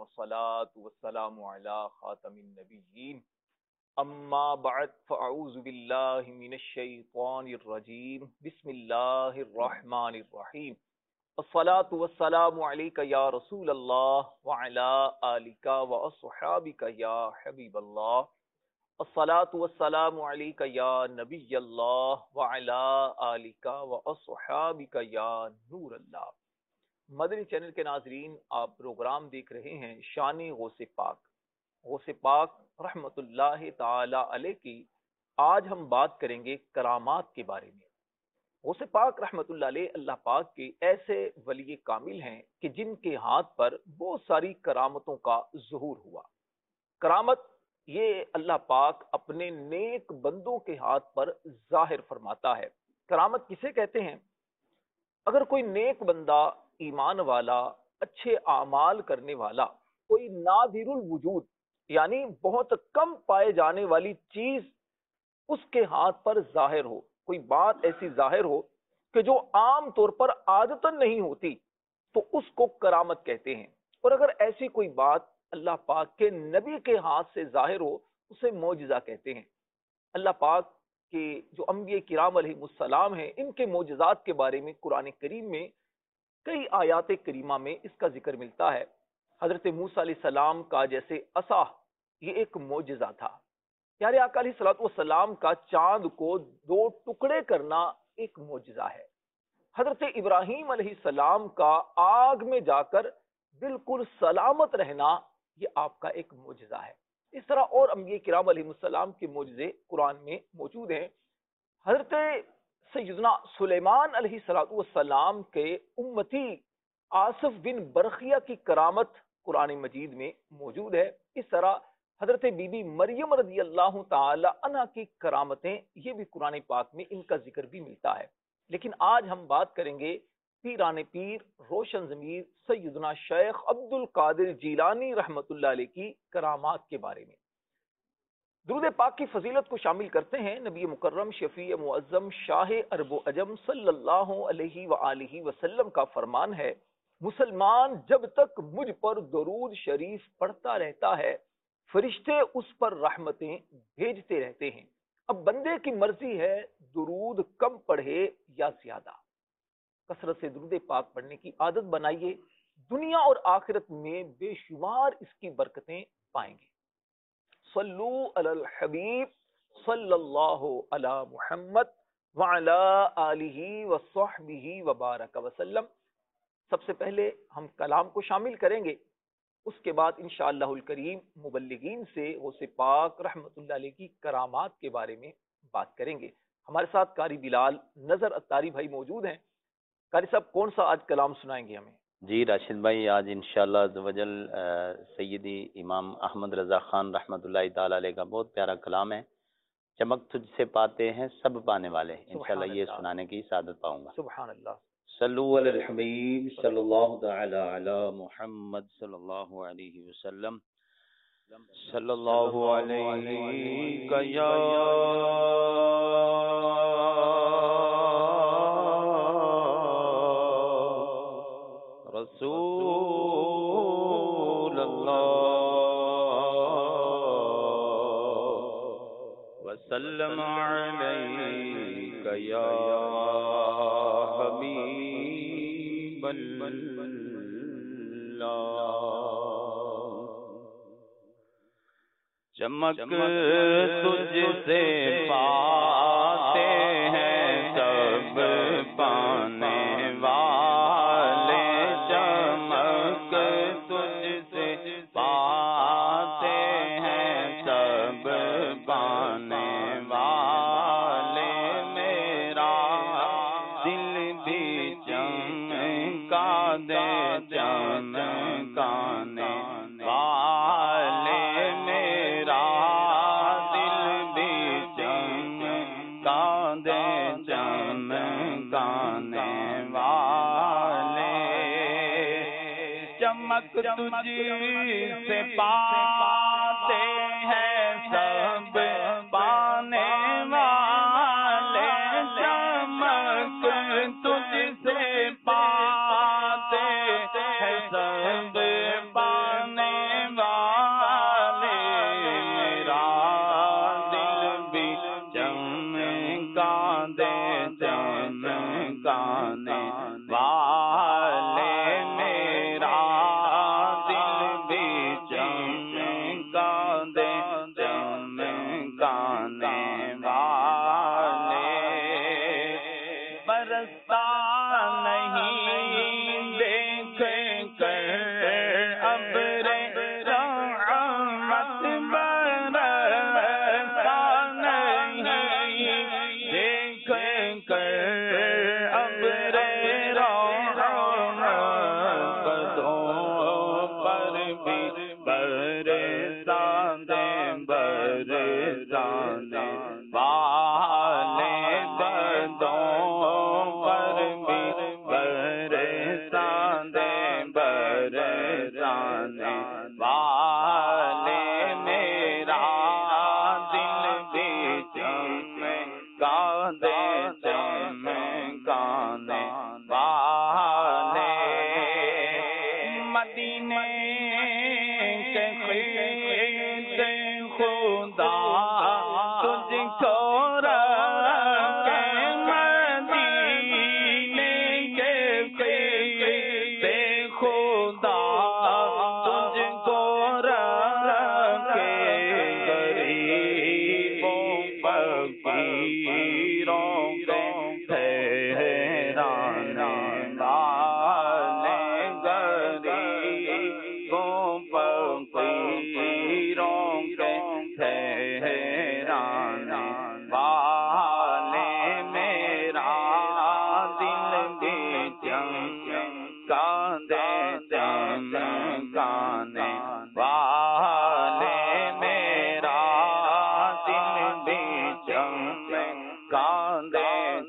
والصلاة والسلام على خاتم النبیین اما بعد فاعوذ باللہ من الشیطان الرجیم بسم اللہ الرحمن الرحیم الصلاة والسلام علیک یا رسول اللہ وعلی آلک واصحابک یا حبیب اللہ الصلاة والسلام علیک یا نبی اللہ وعلی آلک واصحابک یا نور اللہ۔ مدنی چینل کے ناظرین، آپ پروگرام دیکھ رہے ہیں شان غوث پاک۔ غوث پاک رحمت اللہ تعالی علیہ کی آج ہم بات کریں گے کرامات کے بارے میں۔ غوث پاک رحمت اللہ علیہ اللہ پاک کے ایسے ولی کامل ہیں کہ جن کے ہاتھ پر بہت ساری کرامتوں کا ظہور ہوا۔ کرامت یہ اللہ پاک اپنے نیک بندوں کے ہاتھ پر ظاہر فرماتا ہے۔ کرامت کسے کہتے ہیں؟ اگر کوئی نیک بندہ، ایمان والا، اچھے اعمال کرنے والا، کوئی نادر الوجود یعنی بہت کم پائے جانے والی چیز اس کے ہاتھ پر ظاہر ہو، کوئی بات ایسی ظاہر ہو کہ جو عام طور پر عادتاً نہیں ہوتی، تو اس کو کرامت کہتے ہیں۔ اور اگر ایسی کوئی بات اللہ پاک کے نبی کے ہاتھ سے ظاہر ہو، اسے معجزہ کہتے ہیں۔ اللہ پاک کہ جو انبیاء کرام علیہ السلام ہیں، ان کے معجزات کے بارے میں قرآن کریم میں کئی آیات کریمہ میں اس کا ذکر ملتا ہے۔ حضرت موسیٰ علیہ السلام کا جیسے عصا، یہ ایک معجزہ تھا۔ پیارے آقا علیہ الصلوۃ والسلام کا چاند کو دو ٹکڑے کرنا ایک معجزہ ہے۔ حضرت ابراہیم علیہ السلام کا آگ میں جا کر بالکل سلامت رہنا، یہ آپ کا ایک معجزہ ہے۔ اس طرح اور انبیاء کرام علیہ السلام کے معجزے قرآن میں موجود ہیں۔ حضرت سیدنا سلیمان علیہ السلام کے امتی آصف بن برخیہ کی کرامت قرآن مجید میں موجود ہے۔ اس طرح حضرت بی بی مریم رضی اللہ تعالی عنہ کی کرامتیں، یہ بھی قرآن پاک میں ان کا ذکر بھی ملتا ہے۔ لیکن آج ہم بات کریں گے پیران پیر روشن ضمیر سیدنا شیخ عبد القادر جیلانی رحمت اللہ علیہ کی کرامات کے بارے میں۔ درود پاک کی فضیلت کو شامل کرتے ہیں نبی مکرم شفیع معظم شاہ عرب و عجم صلی اللہ علیہ وآلہ وسلم کا فرمان ہے، مسلمان جب تک مجھ پر درود شریف پڑھتا رہتا ہے، فرشتے اس پر رحمتیں بھیجتے رہتے ہیں۔ اب بندے کی مرضی ہے درود کم پڑھے یا زیادہ۔ کثرت سے درود پاک پڑھنے کی عادت بنائیے، دنیا اور آخرت میں بے شمار اس کی برکتیں پائیں گے۔ صلو علی الحبیب صلی اللہ علی محمد وعلی آلہ وصحبہ وبارک وسلم۔ سب سے پہلے ہم کلام کو شامل کریں گے، اس کے بعد انشاءاللہ الکریم مبلغین سے غوث پاک رحمت اللہ علیہ کی کرامات کے بارے میں بات کریں گے۔ ہمارے ساتھ قاری بلال نظر اتاری بھائی موجود ہیں۔ قاری صاحب، کون سا آج کلام سنائیں گے ہمیں؟ جی راشد بھائی، آج انشاءاللہ عزوجل سیدی امام احمد رضا خان رحمۃ اللہ تعالی علیہ کا بہت پیارا کلام ہے، چمک تجھ سے پاتے ہیں سب پانے والے۔ انشاءاللہ یہ سنانے کی سعادت پاؤں گا۔ سبحان اللہ۔ صلو علی الحبیب صلی اللہ تعالی علی محمد صلی اللہ علیہ وسلم۔ صلی اللہ علیہ یا رسول اللہ وسلم علیک یا حبیب اللہ۔ چمک تجھ سے پاتے ہیں سب پانے والے، چمک تجھ سے پاتے ہیں سب پانے والے، میرا دل بھی چمکا دے چمکانے والے، میرا دل بھی چمکا دے چمکانے والے، چمک تجھ سے پاتے ہیں سب پانے والے، چمک تجھ سے پاتے ہیں سب پانے دے چمکانے والے میرا دل بھی چمکا دے چمکانے والے برستا نہیں دیکھ کر ابر رحمت برستا نہیں دیکھ کر ابر رحمت بدوں پر بھی برسا دے برسانے والے بدوں پر بھی برسا دے برسانے والے میرا دل بھی چمکا دے چمکانے والے مدینے کے خیر خدا تجھ کو رکھے مدینے کے خیر خدا تجھ کو رکھے غریبوں فقیروں کو ٹھہرانے والے غریبوں فقیروں کو ٹھہرانے والے میرا دل بھی چمکا دے چمکانے والے میرا دل بھی چمکا دے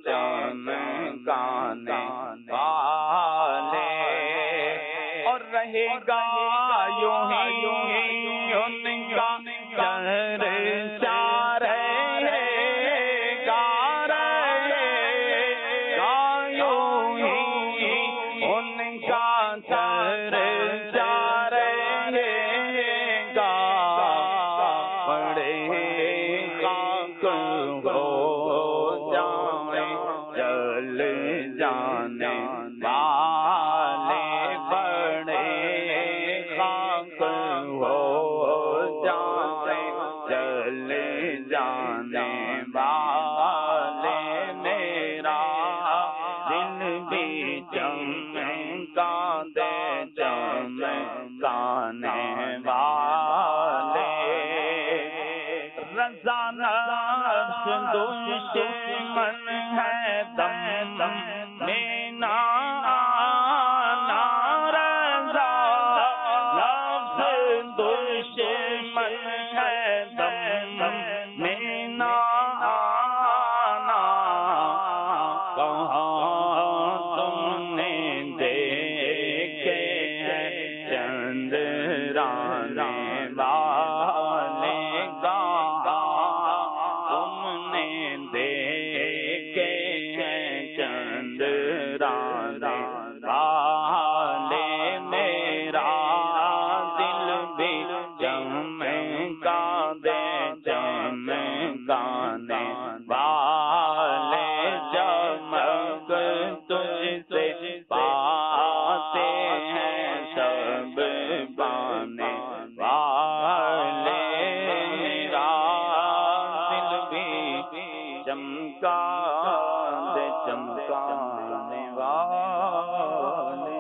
چمکانے والے اور رہے گا یوں ہی ان کا چرچا رہے گا یوں ہی ان کا چرچا رہے گا بڑے خاک ہو جائیں جل جانے والے بڑے خاک ہو جائیں جل جانے والے میرا دل بھی چمکا دے چمکانے والے رضا نفس دشمن ہے دم دم میں نہ آنا رضا نفس دشمن ہے دم دم میں نہ آنا کہاں تم نے دیکھے ہیں چندرانے والے تم نے دیکھے ہیں چندرانے والے میرا دل بھی چمکا دے چمکانے والے چمک تجھ سے پاتے ہیں سب پانے والے میرا دل بھی چمکا دے چمکانے والے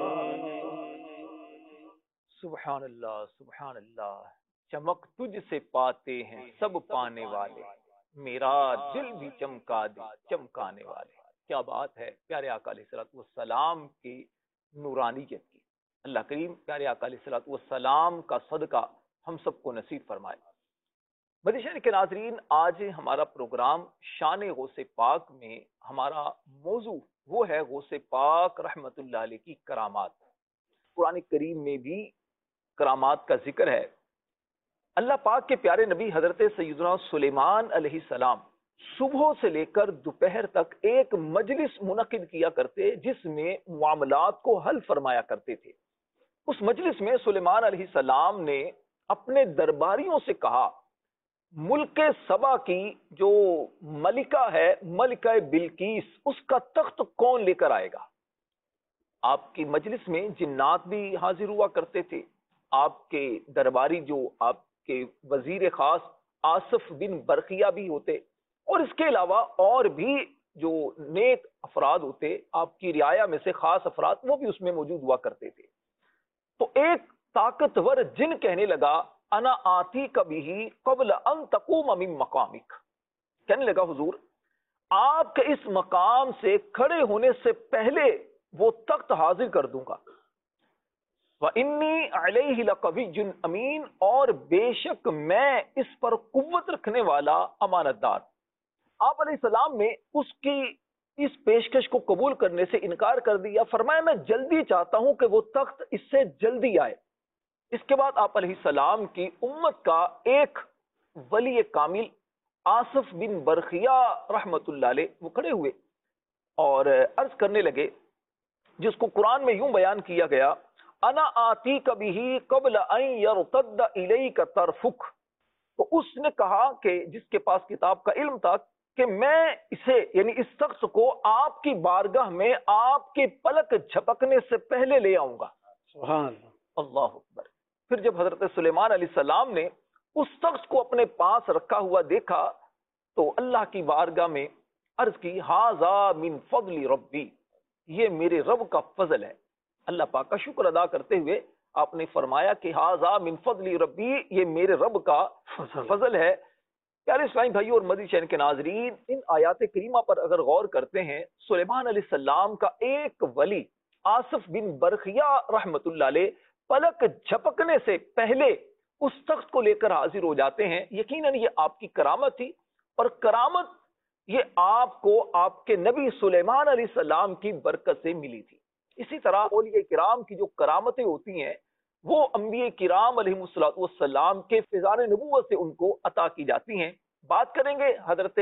سبحان اللہ سبحان اللہ. چمک تجھ سے پاتے ہیں سب پانے والے، میرا دل بھی چمکا دے چمکانے والے. کیا بات ہے پیارے آقا علیہ الصلوۃ والسلام کی نورانیت کی. اللہ کریم پیارے آقا علیہ الصلوۃ والسلام کا صدقہ ہم سب کو نصیب فرمائے. مدیشن کے ناظرین، آج ہمارا پروگرام شان غوث پاک میں ہمارا موضوع وہ ہے غوث پاک رحمت اللہ علیہ کی کرامات. قرآن کریم میں بھی کرامات کا ذکر ہے. اللہ پاک کے پیارے نبی حضرت سیدنا سلیمان علیہ السلام صبح سے لے کر دوپہر تک ایک مجلس منعقد کیا کرتے جس میں معاملات کو حل فرمایا کرتے تھے. اس مجلس میں سلیمان علیہ السلام نے اپنے درباریوں سے کہا ملک سبا کی جو ملکہ ہے، ملکہ بلقیس، اس کا تخت کون لے کر آئے گا؟ آپ کی مجلس میں جنات بھی حاضر ہوا کرتے تھے، آپ کے درباری جو آپ کے وزیر خاص آصف بن برقیہ بھی ہوتے، اور اس کے علاوہ اور بھی جو نیک افراد ہوتے، آپ کی رعایا میں سے خاص افراد، وہ بھی اس میں موجود ہوا کرتے تھے۔ تو ایک طاقتور جن کہنے لگا انا آتی کبھی قبل ان تقوم من مقامک، کہنے لگا حضور آپ کے اس مقام سے کھڑے ہونے سے پہلے وہ تخت حاضر کر دوں گا۔ وَإِنِّي عَلَيْهِ لَقَوِيٌّ أَمِينٌ، اور بے شک میں اس پر قوت رکھنے والا امانت دار۔ آپ علیہ السلام نے اس کی اس پیشکش کو قبول کرنے سے انکار کر دیا، فرمایا میں جلدی چاہتا ہوں کہ وہ تخت اس سے جلدی آئے۔ اس کے بعد آپ علیہ السلام کی امت کا ایک ولی کامل آصف بن برقیہ رحمت اللہ علیہ وہ کھڑے ہوئے اور عرض کرنے لگے، جس کو قرآن میں یوں بیان کیا گیا، انا آتی کبھی قبل ان یرتد الیک طرفک۔ تو اس نے کہا کہ جس کے پاس کتاب کا علم تھا کہ میں اسے یعنی اس شخص کو آپ کی بارگاہ میں آپ کی پلک جھپکنے سے پہلے لے آؤں گا۔ سبحان اللہ اکبر۔ پھر جب حضرت سلیمان علیہ السلام نے اس شخص کو اپنے پاس رکھا ہوا دیکھا تو اللہ کی بارگاہ میں عرض کی، ھذا من فضل ربی، یہ میرے رب کا فضل ہے۔ اللہ پاک کا شکر ادا کرتے ہوئے آپ نے فرمایا کہ ھذا من فضل ربی، یہ میرے رب کا فضل ہے۔ پیارے اسلامی بھائیوں اور مدنی چینل کے ناظرین، ان آیات کریمہ پر اگر غور کرتے ہیں، سلیمان علیہ السلام کا ایک ولی آصف بن برقیہ رحمت اللہ علیہ پلک جھپکنے سے پہلے اس شخص کو لے کر حاضر ہو جاتے ہیں۔ یقیناً یہ آپ کی کرامت تھی، اور کرامت یہ آپ کو آپ کے نبی سلیمان علیہ السلام کی برکت سے ملی تھی۔ اسی طرح اولیاء کرام کی جو کرامتیں ہوتی ہیں وہ انبیاء کرام علیہ السلام کے فیضان نبوت سے ان کو عطا کی جاتی ہیں۔ بات کریں گے حضرت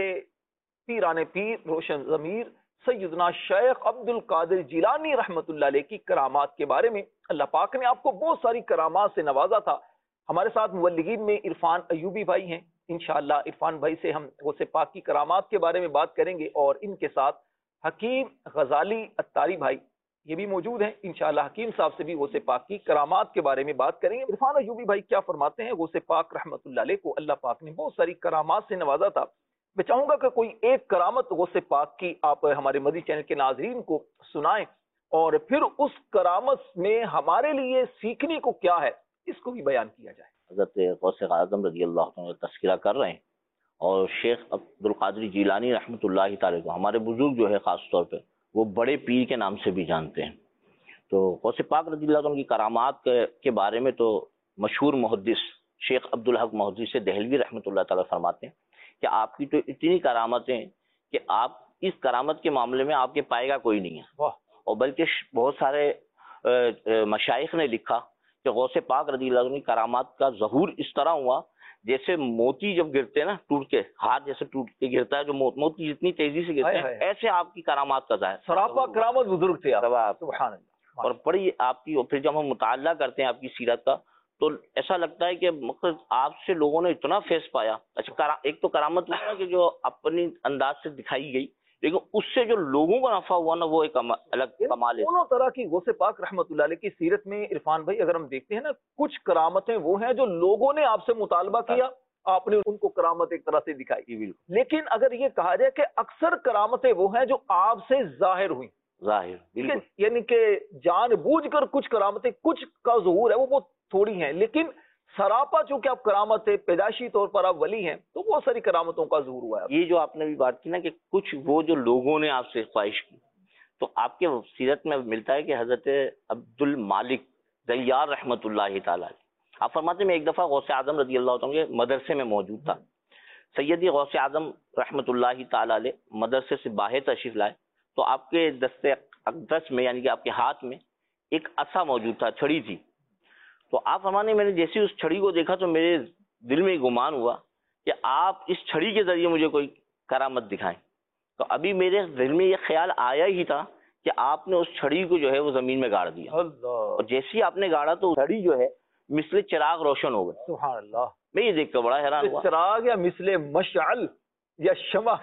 پیران پیر روشن ضمیر سیدنا شیخ عبد القادر جیلانی رحمت اللہ علیہ کی کرامات کے بارے میں۔ اللہ پاک نے آپ کو بہت ساری کرامات سے نوازا تھا۔ ہمارے ساتھ مبلغین میں عرفان ایوبی بھائی ہیں، انشاءاللہ عرفان بھائی سے ہم غوث پاک کی کرامات کے بارے میں بات کریں گے، اور ان کے ساتھ حکیم غزالی اتاری بھائی یہ بھی موجود ہیں، انشاءاللہ حکیم صاحب سے بھی غوث پاک کی کرامات کے بارے میں بات کریں گے۔ عرفان ایوبی بھائی کیا فرماتے ہیں، غوث پاک رحمت اللہ علیہ کو اللہ پاک نے بہت ساری کرامات سے نوازا تھا۔ میں چاہوں گا کہ کوئی ایک کرامت غوث پاک کی آپ ہمارے مدنی چینل کے ناظرین کو سنائیں، اور پھر اس کرامت میں ہمارے لیے سیکھنے کو کیا ہے اس کو بھی بیان کیا جائے۔ حضرت غوث اعظم رضی اللہ عنہ کا تذکرہ کر رہے ہیں، اور شیخ عبد القادر جیلانی رحمۃ اللہ تعالی کو ہمارے بزرگ جو ہے خاص طور پہ وہ بڑے پیر کے نام سے بھی جانتے ہیں۔ تو غوث پاک رضی اللہ عنہ کی کرامات کے بارے میں تو مشہور محدث شیخ عبدالحق محدث دہلوی رحمۃ اللہ تعالی فرماتے ہیں کہ آپ کی تو اتنی کرامتیں کہ آپ اس کرامت کے معاملے میں آپ کے پائے گا کوئی نہیں ہے، اور بلکہ بہت سارے مشائخ نے لکھا کہ غوث پاک رضی اللہ عنہ کی کرامات کا ظہور اس طرح ہوا جیسے موتی جب گرتے ہیں نا ٹوٹ کے، ہاتھ جیسے ٹوٹ کے گرتا ہے، جو موتی جتنی تیزی سے گرتے ہیں ایسے آپ کی کرامات کا ظاہر سراپا کرامت بزرگ تھے آپ، سبحان اللہ۔ اور بڑی آپ کی، پھر جب ہم مطالعہ کرتے ہیں آپ کی سیرت کا تو ایسا لگتا ہے کہ مقصد آپ سے لوگوں نے اتنا فیض پایا۔ اچھا، ایک تو کرامت ہے کہ جو اپنی انداز سے دکھائی گئی، لیکن اس سے جو لوگوں کو نفع ہوا نا وہ ایک الگ کمال ہے۔ دونوں طرح کی غوث پاک رحمت اللہ علیہ کی سیرت میں عرفان بھائی اگر ہم دیکھتے ہیں نا، کچھ کرامتیں وہ ہیں جو لوگوں نے آپ سے مطالبہ کیا، آپ نے ان کو کرامت ایک طرح سے دکھائی، لیکن اگر یہ کہا جائے کہ اکثر کرامتیں وہ ہیں جو آپ سے ظاہر ہوئی، ظاہر یعنی کہ جان بوجھ کر کچھ کرامتیں، کچھ کا ظہور ہے وہ بہت تھوڑی ہیں، لیکن سراپا چونکہ آپ کرامت ہے، پیدائشی طور پر آپ ولی ہیں، تو بہت ساری کرامتوں کا ظہور ہوا ہے۔ یہ جو آپ نے بھی بات کی نا کہ کچھ وہ جو لوگوں نے آپ سے خواہش کی، تو آپ کے سیرت میں ملتا ہے کہ حضرت عبد المالک ذیار رحمۃ اللہ تعالی، آپ فرماتے ہیں میں ایک دفعہ غوث اعظم رضی اللہ عنہ کے مدرسے میں موجود تھا۔ سیدی غوث اعظم رحمۃ اللہ تعالی علیہ مدرسے سے باہر تشریف لائے تو آپ کے دست اقدس میں یعنی کہ آپ کے ہاتھ میں ایک عصا موجود تھا، چھڑی تھی۔ تو آپ فرمانے میں نے جیسے اس چھڑی کو دیکھا تو میرے دل میں گمان ہوا کہ آپ اس چھڑی کے ذریعے مجھے کوئی کرامت دکھائیں۔ تو ابھی میرے دل میں یہ خیال آیا ہی تھا کہ آپ نے اس چھڑی کو جو ہے وہ زمین میں گاڑ دیا، اور جیسے ہی آپ نے گاڑا تو چھڑی جو ہے مثل چراغ روشن ہو گئی۔ سبحان اللہ۔ میں یہ دیکھ کر بڑا حیران ہوا. چراغ یا مثل مشعل یا شمع،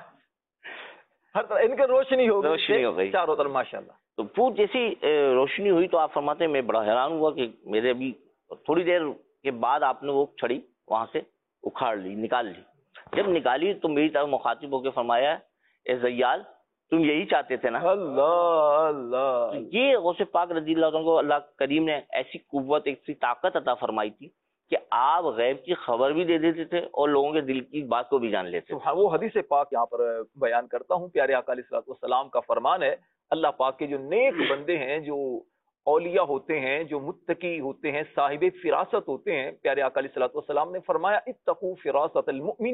ہر طرح ان کے روشنی ہو گئی چاروں طرف ماشاءاللہ. تو وہ جیسی روشنی ہوئی تو آپ فرماتے ہیں میں بڑا حیران ہوا کہ میرے ابھی تھوڑی دیر کے بعد آپ نے وہ چھڑی وہاں سے اکھاڑ لی، نکال لی. جب نکالی تو میری طرف مخاطب ہو کے فرمایا اے زیال تم یہی چاہتے تھے نا. اللہ اللہ. یہ غوث پاک رضی اللہ عنہ کو اللہ کریم نے ایسی قوت، ایسی طاقت عطا فرمائی تھی کہ آپ غیب کی خبر بھی دے دیتے تھے اور لوگوں کے دل کی بات کو بھی جان لیتے تھے. وہ حدیث پاک یہاں پر بیان کرتا ہوں، پیارے آقا علیہ الصلوۃ والسلام کا فرمان ہے. اللہ پاک کے جو نیک بندے ہیں، جو اولیاء ہوتے ہیں، جو متقی ہوتے ہیں، صاحب فراست ہوتے ہیں، پیارے آقا علیہ الصلوۃ والسلام نے فرمایا اتقوا فراست المؤمن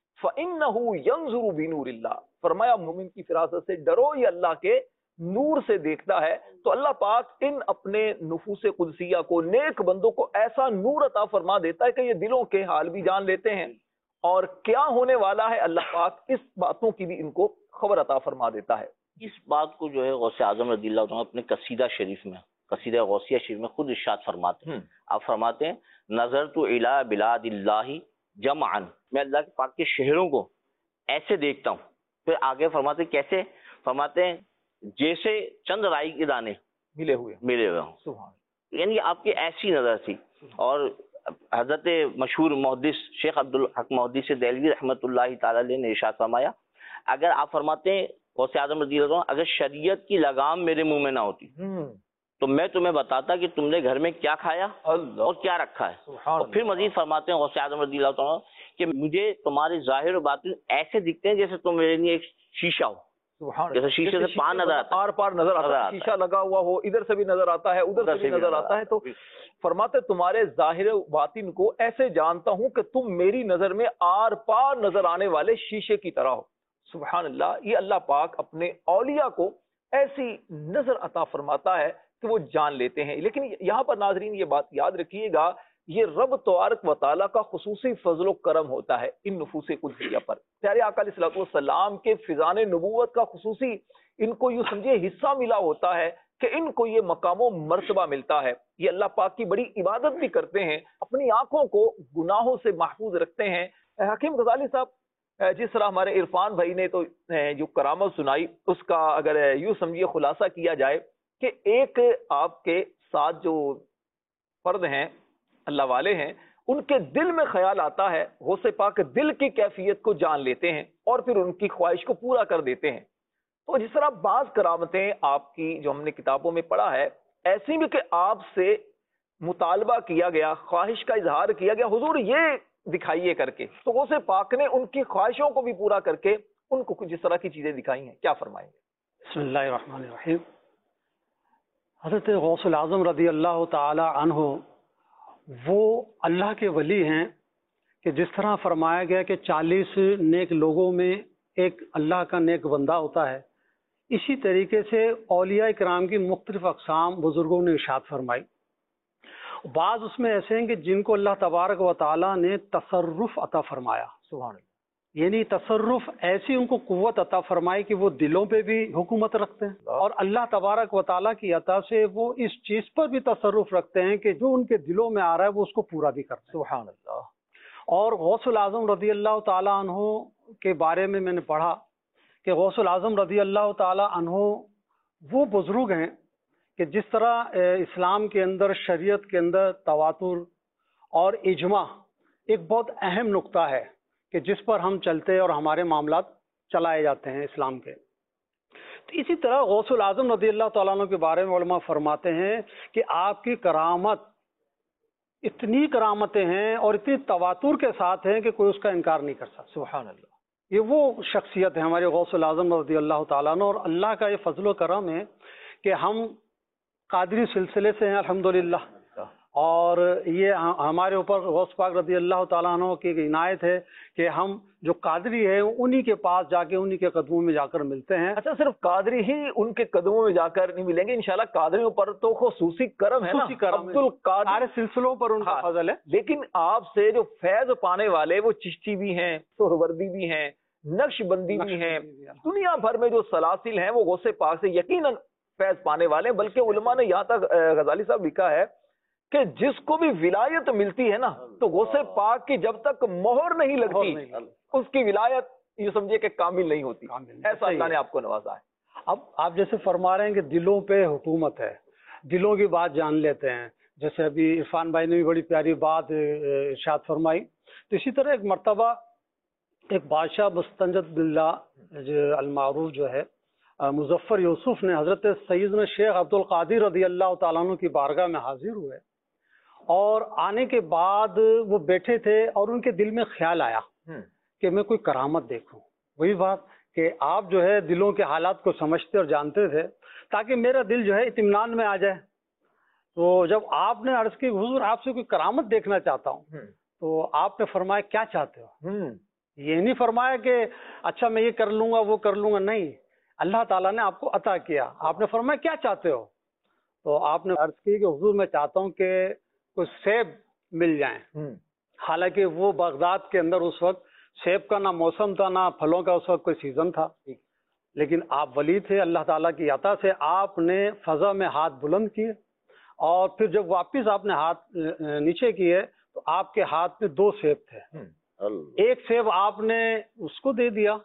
فإنه ينظر بنور اللہ. فرمایا مومن کی فراست سے ڈرو، یہ اللہ کے نور سے دیکھتا ہے. تو اللہ پاک ان اپنے نفوس قدسیہ کو، نیک بندوں کو ایسا نور عطا فرما دیتا ہے کہ یہ دلوں کے حال بھی جان لیتے ہیں اور کیا ہونے والا ہے اللہ پاک اس باتوں کی بھی ان کو خبر عطا فرما دیتا ہے. اس بات کو جو ہے غوث اعظم رضی اللہ عنہ اپنے قصیدہ شریف میں، قصیدہ غوثیہ شریف میں خود ارشاد فرماتے ہیں. آپ فرماتے ہیں نظرت الی بلاد اللہ جمعا، میں اللہ کے پاک کے شہروں کو ایسے دیکھتا ہوں. پھر آگے فرماتے ہیں کیسے؟ فرماتے ہیں جیسے چند رائی کے دانے ملے ہوئے ہوں. یعنی آپ کی ایسی نظر تھی. اور حضرت مشہور محدث شیخ عبدالحق محدث دہلوی رحمۃ اللہ تعالی علیہ نے ارشاد فرمایا اگر آپ فرماتے ہیں غوث اعظم رضی اللہ عنہ اگر شریعت کی لگام میرے منہ میں نہ ہوتی تو میں تمہیں بتاتا کہ تم نے گھر میں کیا کھایا اور کیا رکھا ہے. اور پھر مزید فرماتے ہیں غوث اعظم رضی اللہ عنہ کہ مجھے تمہارے ظاہر و باطن ایسے دکھتے ہیں جیسے تم میرے لیے ایک شیشہ ہو، جیسے شیشے سے پار نظر آتا ہے، آر پار نظر آتا ہے، شیشہ لگا ہوا ہو، ادھر سے بھی نظر آتا ہے، ادھر سے بھی نظر آتا ہے. تو فرماتے تمہارے ظاہر و باطن کو ایسے جانتا ہوں کہ تم میری نظر میں آر پار نظر آنے والے شیشے کی طرح ہو. سبحان اللہ. یہ اللہ پاک اپنے اولیاء کو ایسی نظر عطا فرماتا ہے کہ وہ جان لیتے ہیں. لیکن یہاں پر ناظرین یہ بات یاد رکھیے گا، یہ رب تبارک و تعالیٰ کا خصوصی فضل و کرم ہوتا ہے ان نفوس قدسیہ پر. پیارے آقا علیہ الصلوۃ والسلام کے فیضان نبوت کا خصوصی ان کو یوں سمجھے حصہ ملا ہوتا ہے کہ ان کو یہ مقام و مرتبہ ملتا ہے. یہ اللہ پاک کی بڑی عبادت بھی کرتے ہیں، اپنی آنکھوں کو گناہوں سے محفوظ رکھتے ہیں. حکیم غزالی صاحب جس طرح ہمارے عرفان بھائی نے تو جو کرامت سنائی، اس کا اگر یوں سمجھیے خلاصہ کیا جائے کہ ایک آپ کے ساتھ جو فرد ہیں، اللہ والے ہیں، ان کے دل میں خیال آتا ہے، غوث پاک دل کی کیفیت کو جان لیتے ہیں اور پھر ان کی خواہش کو پورا کر دیتے ہیں. تو جس طرح بعض کرامتیں آپ کی جو ہم نے کتابوں میں پڑھا ہے، ایسی بھی کہ آپ سے مطالبہ کیا گیا، خواہش کا اظہار کیا گیا حضور یہ دکھائیے کر کے، تو غوث پاک نے ان کی خواہشوں کو بھی پورا کر کے ان کو کچھ اس طرح کی چیزیں دکھائی ہیں. کیا فرمائیں گے؟ بسم اللہ الرحمن الرحیم. حضرت غوث الاعظم رضی اللہ تعالی عنہ وہ اللہ کے ولی ہیں کہ جس طرح فرمایا گیا کہ 40 نیک لوگوں میں ایک اللہ کا نیک بندہ ہوتا ہے، اسی طریقے سے اولیاء کرام کی مختلف اقسام بزرگوں نے ارشاد فرمائی. بعض اس میں ایسے ہیں کہ جن کو اللہ تبارک و تعالیٰ نے تصرف عطا فرمایا. سبحان اللہ. یعنی تصرف ایسی ان کو قوت عطا فرمائی کہ وہ دلوں پہ بھی حکومت رکھتے ہیں اور اللہ تبارک و تعالیٰ کی عطا سے وہ اس چیز پر بھی تصرف رکھتے ہیں کہ جو ان کے دلوں میں آ رہا ہے وہ اس کو پورا بھی کرتے ہیں. سبحان اللہ. اور غوث الاعظم رضی اللہ تعالیٰ عنہ کے بارے میں نے پڑھا کہ غوث الاعظم رضی اللہ تعالیٰ عنہ وہ بزرگ ہیں کہ جس طرح اسلام کے اندر، شریعت کے اندر تواتر اور اجماع ایک بہت اہم نقطہ ہے کہ جس پر ہم چلتے اور ہمارے معاملات چلائے جاتے ہیں اسلام کے. تو اسی طرح غوث الاعظم رضی اللہ تعالیٰ عنہ کے بارے میں علماء فرماتے ہیں کہ آپ کی کرامت، اتنی کرامتیں ہیں اور اتنی تواتر کے ساتھ ہیں کہ کوئی اس کا انکار نہیں کر سکتا. سبحان اللہ. یہ وہ شخصیت ہے ہمارے غوث الاعظم رضی اللہ تعالیٰ عنہ. اور اللہ کا یہ فضل و کرم ہے کہ ہم قادری سلسلے سے ہیں الحمدللہ، اور یہ ہمارے اوپر غوث پاک رضی اللہ تعالیٰ عنہ کی عنایت ہے کہ ہم جو قادری ہیں انہی کے پاس جا کے انہی کے قدموں میں جا کر ملتے ہیں. اچھا، صرف قادری ہی ان کے قدموں میں جا کر نہیں ملیں گے انشاءاللہ، قادریوں پر تو خصوصی کرم ہے نا، عبد القادر، سارے سلسلوں پر ان کا فضل ہے. لیکن آپ سے جو فیض پانے والے وہ چشتی بھی ہیں، سہروردی بھی ہیں، نقش بندی بھی ہیں، دنیا بھر میں جو سلاسل ہیں وہ غوث پاک سے یقیناً فیض پانے والے ہیں. بلکہ علماء نے یہاں تک غزالی صاحب لکھا ہے کہ جس کو بھی ولایت ملتی ہے نا تو غوث پاک کی جب تک مہر نہیں لگتی اس کی ولایت یہ سمجھے کہ کامل نہیں ہوتی. ایسا اللہ نے آپ کو نوازا ہے. اب آپ جیسے فرما رہے ہیں کہ دلوں پہ حکومت ہے، دلوں کی بات جان لیتے ہیں، جیسے ابھی عرفان بھائی نے بھی بڑی پیاری بات ارشاد فرمائی، تو اسی طرح ایک مرتبہ ایک بادشاہ مستنجد باللہ المعروف جو ہے مظفر یوسف نے حضرت سیدنا شیخ عبد القادر رضی اللہ تعالیٰ عنہ کی بارگاہ میں حاضر ہوئے، اور آنے کے بعد وہ بیٹھے تھے اور ان کے دل میں خیال آیا کہ میں کوئی کرامت دیکھوں. وہی بات کہ آپ جو ہے دلوں کے حالات کو سمجھتے اور جانتے تھے تاکہ میرا دل جو ہے اطمینان میں آ جائے. تو جب آپ نے عرض کی حضور آپ سے کوئی کرامت دیکھنا چاہتا ہوں، تو آپ نے فرمایا کیا چاہتے ہو؟ یہ نہیں فرمایا کہ اچھا میں یہ کر لوں گا وہ کر لوں گا، نہیں، اللہ تعالیٰ نے آپ کو عطا کیا. آپ نے فرمایا کیا چاہتے ہو؟ تو آپ نے عرض کی کہ حضور میں چاہتا ہوں کہ کوئی سیب مل جائیں. حالانکہ وہ بغداد کے اندر اس وقت سیب کا نہ موسم تھا نہ پھلوں کا اس وقت کوئی سیزن تھا، لیکن آپ ولی تھے، اللہ تعالیٰ کی عطا سے آپ نے فضا میں ہاتھ بلند کیے، اور پھر جب واپس آپ نے ہاتھ نیچے کیے تو آپ کے ہاتھ میں 2 سیب تھے. ایک سیب آپ نے اس کو دے دیا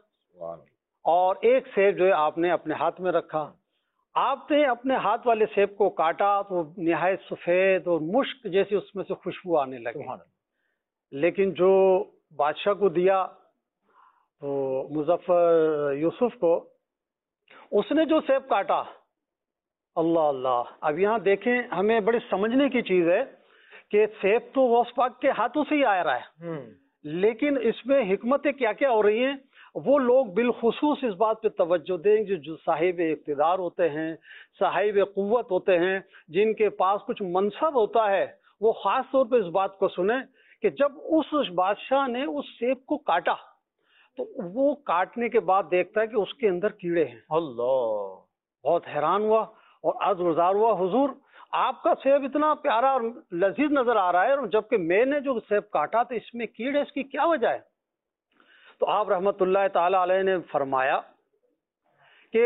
اور ایک سیب جو ہے آپ نے اپنے ہاتھ میں رکھا. آپ نے اپنے ہاتھ والے سیب کو کاٹا تو نہایت سفید اور مشک جیسی اس میں سے خوشبو آنے لگی، لیکن جو بادشاہ کو دیا تو مظفر یوسف کو، اس نے جو سیب کاٹا، اللہ اللہ، اب یہاں دیکھیں ہمیں بڑی سمجھنے کی چیز ہے کہ سیب تو غوث پاک کے ہاتھوں سے ہی آ رہا ہے، لیکن اس میں حکمتیں کیا کیا ہو رہی ہیں. وہ لوگ بالخصوص اس بات پہ توجہ دیں جو صاحب اقتدار ہوتے ہیں، صاحب قوت ہوتے ہیں، جن کے پاس کچھ منصب ہوتا ہے، وہ خاص طور پہ اس بات کو سنیں کہ جب اس بادشاہ نے اس سیب کو کاٹا تو وہ کاٹنے کے بعد دیکھتا ہے کہ اس کے اندر کیڑے ہیں. اللہ، بہت حیران ہوا اور عرض گزار ہوا حضور آپ کا سیب اتنا پیارا اور لذیذ نظر آ رہا ہے، اور جبکہ میں نے جو سیب کاٹا تو اس میں کیڑے، اس کی کیا وجہ ہے؟ تو آپ رحمت اللہ تعالی علیہ نے فرمایا کہ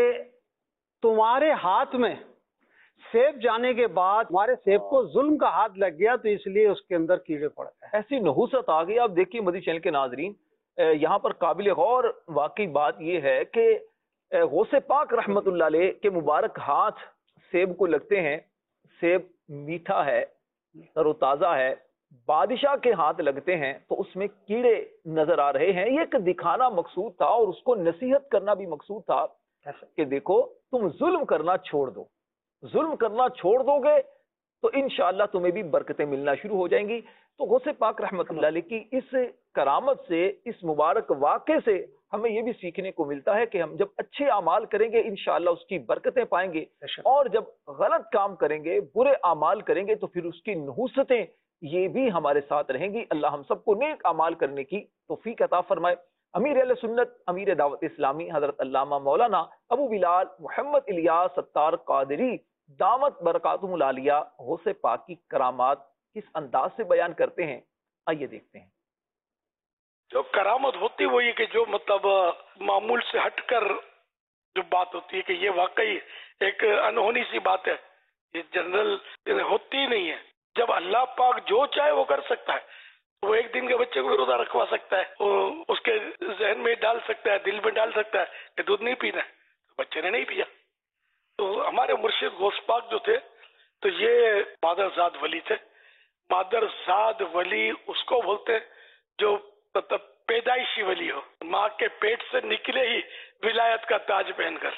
تمہارے ہاتھ میں سیب جانے کے بعد تمہارے سیب کو ظلم کا ہاتھ لگ گیا تو اس لیے اس کے اندر کیڑے پڑ گئے. ایسی نحوست آ گئی. آپ دیکھیے مدنی چینل کے ناظرین، یہاں پر قابل غور واقعی بات یہ ہے کہ غوث پاک رحمت اللہ علیہ کے مبارک ہاتھ سیب کو لگتے ہیں، سیب میٹھا ہے، تر و تازہ ہے، بادشاہ کے ہاتھ لگتے ہیں تو اس میں کیڑے نظر آ رہے ہیں. یہ ایک دکھانا مقصود تھا اور اس کو نصیحت کرنا بھی مقصود تھا کہ دیکھو تم ظلم کرنا چھوڑ دو، ظلم کرنا چھوڑ دو گے تو انشاءاللہ تمہیں بھی برکتیں ملنا شروع ہو جائیں گی. تو غوث پاک رحمت اللہ علیہ کی اس کرامت سے، اس مبارک واقعے سے ہمیں یہ بھی سیکھنے کو ملتا ہے کہ ہم جب اچھے اعمال کریں گے انشاءاللہ اس کی برکتیں پائیں گے، اور جب غلط کام کریں گے، برے اعمال کریں گے تو پھر اس کی نحوستیں یہ بھی ہمارے ساتھ رہیں گی. اللہ ہم سب کو نیک اعمال کرنے کی توفیق عطا فرمائے. امیر اہل سنت، امیر دعوت اسلامی حضرت علامہ مولانا ابو بلال محمد الیاس ستار قادری دامت برکاتہم العالیہ غوث پاک کی کرامات کس انداز سے بیان کرتے ہیں، آئیے دیکھتے ہیں. جو کرامت ہوتی وہ یہ کہ جو مطلب معمول سے ہٹ کر جو بات ہوتی ہے کہ یہ واقعی ایک انہونی سی بات ہے، یہ جنرل ہوتی ہی نہیں ہے. جب اللہ پاک جو چاہے وہ کر سکتا ہے. وہ ایک دن کے بچے کو روزہ رکھوا سکتا ہے، وہ اس کے ذہن میں ڈال سکتا ہے، دل میں ڈال سکتا ہے کہ دودھ نہیں پینا ہے، بچے نے نہیں پیا. تو ہمارے مرشد غوث پاک جو تھے تو یہ مادر زاد ولی تھے. مادر زاد ولی اس کو بولتے ہیں جو مطلب پیدائشی ولی ہو، ماں کے پیٹ سے نکلے ہی ولایت کا تاج پہن کر.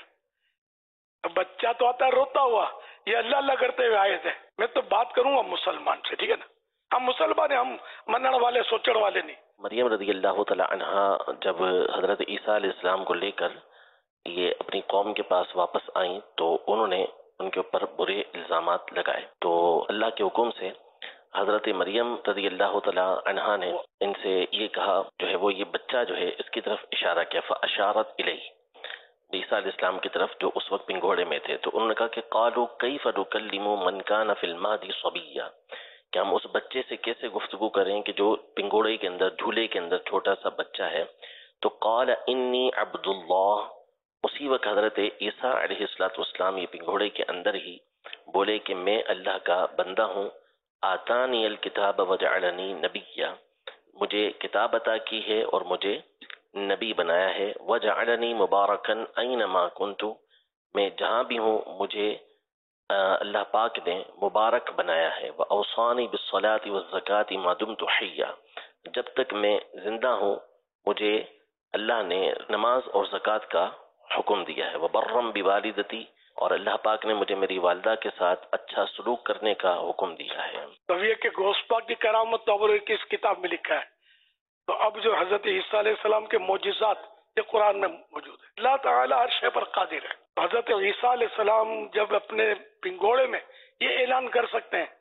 بچہ تو آتا ہے روتا ہوا، یہ اللہ اللہ کرتے ہوئے آئے تھے. میں تو بات کروں گا مسلمان سے، ٹھیک ہے نا، ہم مسلمان ہیں، ہم منن والے سوچڑ والے نہیں. مریم رضی اللہ تعالی عنہا جب حضرت عیسیٰ علیہ السلام کو لے کر یہ اپنی قوم کے پاس واپس آئیں تو انہوں نے ان کے اوپر برے الزامات لگائے. تو اللہ کے حکم سے حضرت مریم رضی اللہ تعالی عنہا نے ان سے یہ کہا، جو ہے وہ یہ بچہ جو ہے اس کی طرف اشارہ کیا، فاشارت الیہ، عیسیٰ علیہ السلام کی طرف جو اس وقت پنگوڑے میں تھے. تو انہوں نے کہا کہ قالوا کیف نکلم من کان فی المہد صبیا، کہ ہم اس بچے سے کیسے گفتگو کریں کہ جو پنگوڑے کے اندر، جھولے کے اندر چھوٹا سا بچہ ہے. تو قال انی عبد اللہ، اسی وقت حضرت عیسیٰ علیہ السلام یہ پنگوڑے کے اندر ہی بولے کہ میں اللہ کا بندہ ہوں آتانی الکتاب وجعلنی نبیا، مجھے کتاب عطا کی ہے اور مجھے نبی بنایا ہے، وجعلنی مبارکن اینما کنت، میں جہاں بھی ہوں مجھے اللہ پاک نے مبارک بنایا ہے، وأوصانی بالصلاة والزکاة ما دمت حیا، جب تک میں زندہ ہوں مجھے اللہ نے نماز اور زکوٰۃ کا حکم دیا ہے، وبرم بوالدتی، اور اللہ پاک نے مجھے میری والدہ کے ساتھ اچھا سلوک کرنے کا حکم دیا ہے۔ تو یہ کہ غوث پاک کی کرامت تو اور کس کتاب میں لکھا ہے، تو اب جو حضرت عیسیٰ علیہ السلام کے معجزات یہ قرآن میں موجود ہے۔ اللہ تعالیٰ ہر شے پر قادر ہے۔ حضرت عیسیٰ علیہ السلام جب اپنے پنگوڑے میں یہ اعلان کر سکتے ہیں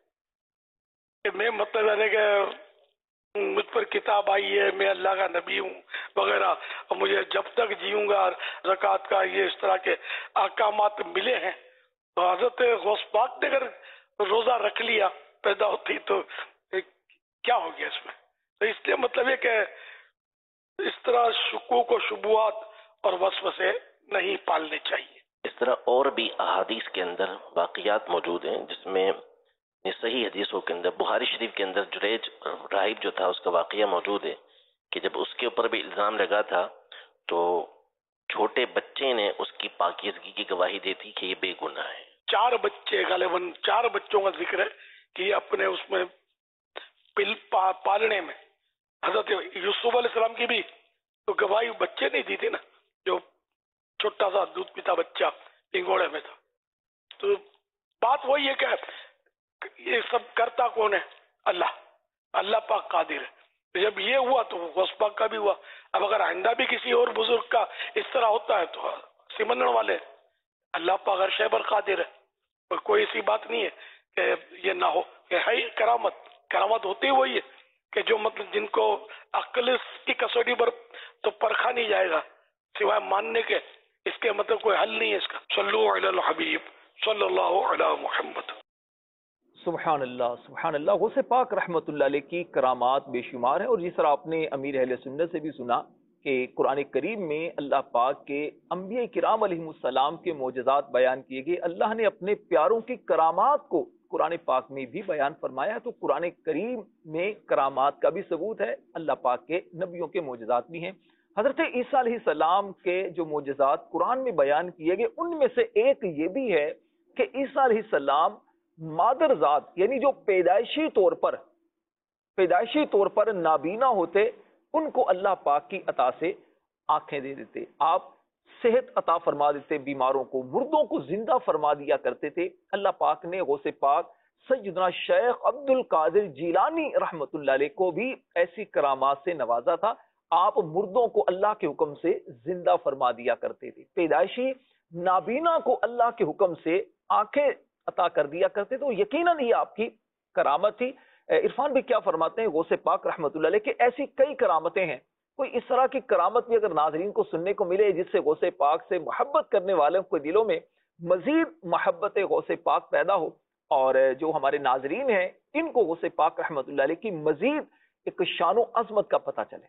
کہ میں مطلب ہے کہ مجھ پر کتاب آئی ہے، میں اللہ کا نبی ہوں وغیرہ، اور مجھے جب تک جیوں گا زکوٰۃ کا یہ اس طرح کے احکامات ملے ہیں، تو حضرت غوث پاک نے اگر روزہ رکھ لیا پیدا ہوتی تو کیا ہو گیا اس میں؟ تو اس لیے مطلب ہے کہ اس طرح شکوک و شبہات اور وسوسے نہیں پالنے چاہیے۔ اس طرح اور بھی احادیث کے اندر واقعات موجود ہیں جس میں صحیح حدیثوں کے اندر بخاری شریف کے اندر جریج راہب جو تھا اس کا واقعہ موجود ہے کہ جب اس کے اوپر بھی الزام لگا تھا تو چھوٹے بچے نے اس کی پاکیزگی کی گواہی دی تھی کہ یہ بے گناہ ہے۔ 4 بچے، غالباً 4 بچوں کا ذکر ہے کہ یہ اپنے اس میں پالنے میں، حضرت یوسف علیہ السلام کی بھی تو گواہی بچے نہیں دی تھی نا، جو چھوٹا سا دودھ پیتا بچہ پنگوڑے میں تھا۔ تو بات وہی ہے کہ یہ سب کرتا کون ہے؟ اللہ، اللہ پاک قادر ہے۔ جب یہ ہوا تو غوث پاک کا بھی ہوا۔ اب اگر آئندہ بھی کسی اور بزرگ کا اس طرح ہوتا ہے تو سمجھنے والے اللہ پاک ہر شے پر قادر ہے، اور کوئی ایسی بات نہیں ہے کہ یہ نہ ہو، کہ ہے کرامت۔ کرامت ہوتی وہی ہے کہ جو مطلب جن کو عقل کی کسوٹی پر تو پرکھا نہیں جائے گا سوائے ماننے کے، اس کے مطلب کوئی حل نہیں ہے اس کا۔ صلو علی الحبیب صلی اللہ علی محمد۔ سبحان اللہ، سبحان اللہ۔ غوث پاک رحمۃ اللہ علیہ کی کرامات بے شمار ہیں، اور جس طرح آپ نے امیر اہل سنت سے بھی سنا کہ قرآن کریم میں اللہ پاک کے انبیاء کرام علیہ السلام کے معجزات بیان کیے گئے، اللہ نے اپنے پیاروں کی کرامات کو قرآن پاک میں بھی بیان فرمایا ہے، تو قرآن کریم میں کرامات کا بھی ثبوت ہے، اللہ پاک کے نبیوں کے معجزات بھی ہیں۔ حضرت عیسیٰ علیہ السلام کے جو معجزات قرآن میں بیان کیے گئے ان میں سے ایک یہ بھی ہے کہ عیسیٰ علیہ السلام مادر ذات، یعنی جو پیدائشی طور پر نابینا ہوتے، ان کو اللہ پاک کی عطا سے آنکھیں دے دیتے، آپ صحت عطا فرما دیتے بیماروں کو، مردوں کو زندہ فرما دیا کرتے تھے۔ اللہ پاک نے غوث پاک سیدنا شیخ عبد القادر جیلانی رحمت اللہ علیہ کو بھی ایسی کرامات سے نوازا تھا، آپ مردوں کو اللہ کے حکم سے زندہ فرما دیا کرتے تھے، پیدائشی نابینا کو اللہ کے حکم سے آنکھیں عطا کر دیا کرتے، تو یقیناً ہی آپ کی کرامت تھی۔ عرفان بھی کیا فرماتے ہیں غوث پاک رحمت اللہ علیہ کہ ایسی کئی کرامتیں ہیں، کوئی اس طرح کی کرامت بھی اگر ناظرین کو سننے کو ملے جس سے غوث پاک سے محبت کرنے والوں کے دلوں میں مزید محبت غوث پاک پیدا ہو، اور جو ہمارے ناظرین ہیں ان کو غوث پاک رحمت اللہ علیہ کی مزید ایک شان و عظمت کا پتہ چلے۔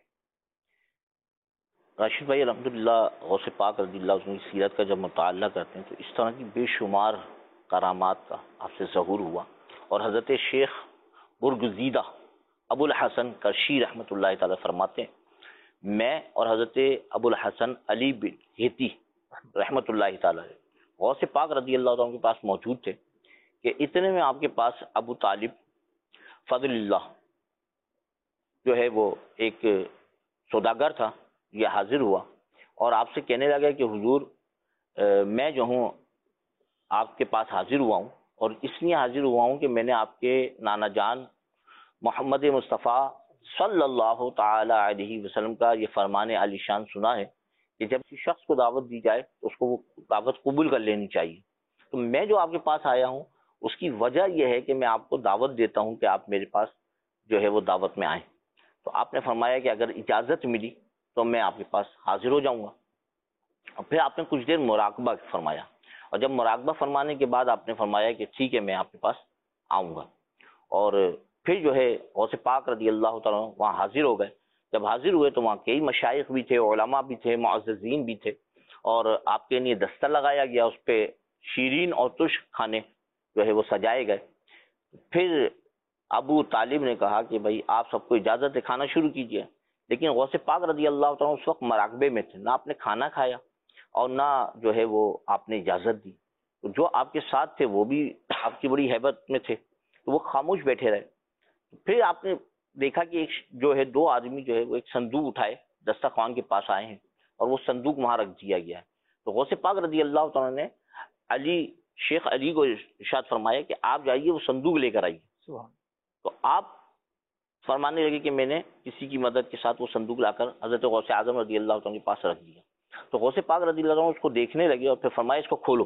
راشد بھائی الحمدللہ غوث پاک رضی اللہ عنہ کی سیرت کا جب مطالعہ کرتے ہیں تو اس طرح کی بے شمار کرامات کا آپ سے ظہور ہوا، اور حضرت شیخ برگزیدہ ابو الحسن کرشی رحمۃ اللہ تعالی فرماتے ہیں میں اور حضرت ابو الحسن علی بن ہیتی رحمۃ اللہ تعالی غوث پاک رضی اللہ عنہ کے پاس موجود تھے کہ اتنے میں آپ کے پاس ابو طالب فضل اللہ جو ہے وہ ایک سوداگر تھا، یہ حاضر ہوا اور آپ سے کہنے لگا کہ حضور میں جو ہوں آپ کے پاس حاضر ہوا ہوں، اور اس لیے حاضر ہوا ہوں کہ میں نے آپ کے نانا جان محمد مصطفیٰ صلی اللہ تعالی علیہ وسلم کا یہ فرمان عالی شان سنا ہے کہ جب کسی شخص کو دعوت دی جائے تو اس کو وہ دعوت قبول کر لینی چاہیے۔ تو میں جو آپ کے پاس آیا ہوں اس کی وجہ یہ ہے کہ میں آپ کو دعوت دیتا ہوں کہ آپ میرے پاس جو ہے وہ دعوت میں آئیں۔ تو آپ نے فرمایا کہ اگر اجازت ملی تو میں آپ کے پاس حاضر ہو جاؤں گا، اور پھر آپ نے کچھ دیر مراقبہ فرمایا، اور جب مراقبہ فرمانے کے بعد آپ نے فرمایا کہ ٹھیک ہے میں آپ کے پاس آؤں گا، اور پھر جو ہے غوث پاک رضی اللہ تعالیٰ وہاں حاضر ہو گئے۔ جب حاضر ہوئے تو وہاں کئی مشائخ بھی تھے، علماء بھی تھے، معززین بھی تھے، اور آپ کے لیے دستہ لگایا گیا، اس پہ شیرین اور ترش کھانے جو ہے وہ سجائے گئے۔ پھر ابو طالب نے کہا کہ بھائی آپ سب کو اجازت ہے کھانا شروع کیجئے، لیکن غوث پاک رضی اللہ تعالیٰ اس وقت مراقبے میں تھے، نہ آپ نے کھانا کھایا اور نہ جو ہے وہ آپ نے اجازت دی. تو جو آپ کے ساتھ تھے وہ بھی آپ کی بڑی ہیبت میں تھے، تو وہ خاموش بیٹھے رہے. پھر آپ نے دیکھا کہ ایک جو ہے دو آدمی جو ہے وہ ایک صندوق اٹھائے دسترخوان کے پاس آئے ہیں اور وہ صندوق وہاں رکھ دیا گیا ہے. تو غوث پاک رضی اللہ تعالیٰ نے شیخ علی کو ارشاد فرمایا کہ آپ جائیے وہ صندوق لے کر آئیے. تو آپ فرمانے لگے کہ میں نے کسی کی مدد کے ساتھ وہ صندوق لا کر حضرت غوث اعظم رضی اللہ تعالیٰ کے پاس رکھ دیا. تو غوث پاک رضی اللہ عنہ اس کو دیکھنے لگے اور پھر فرمایا اس کو کھولو.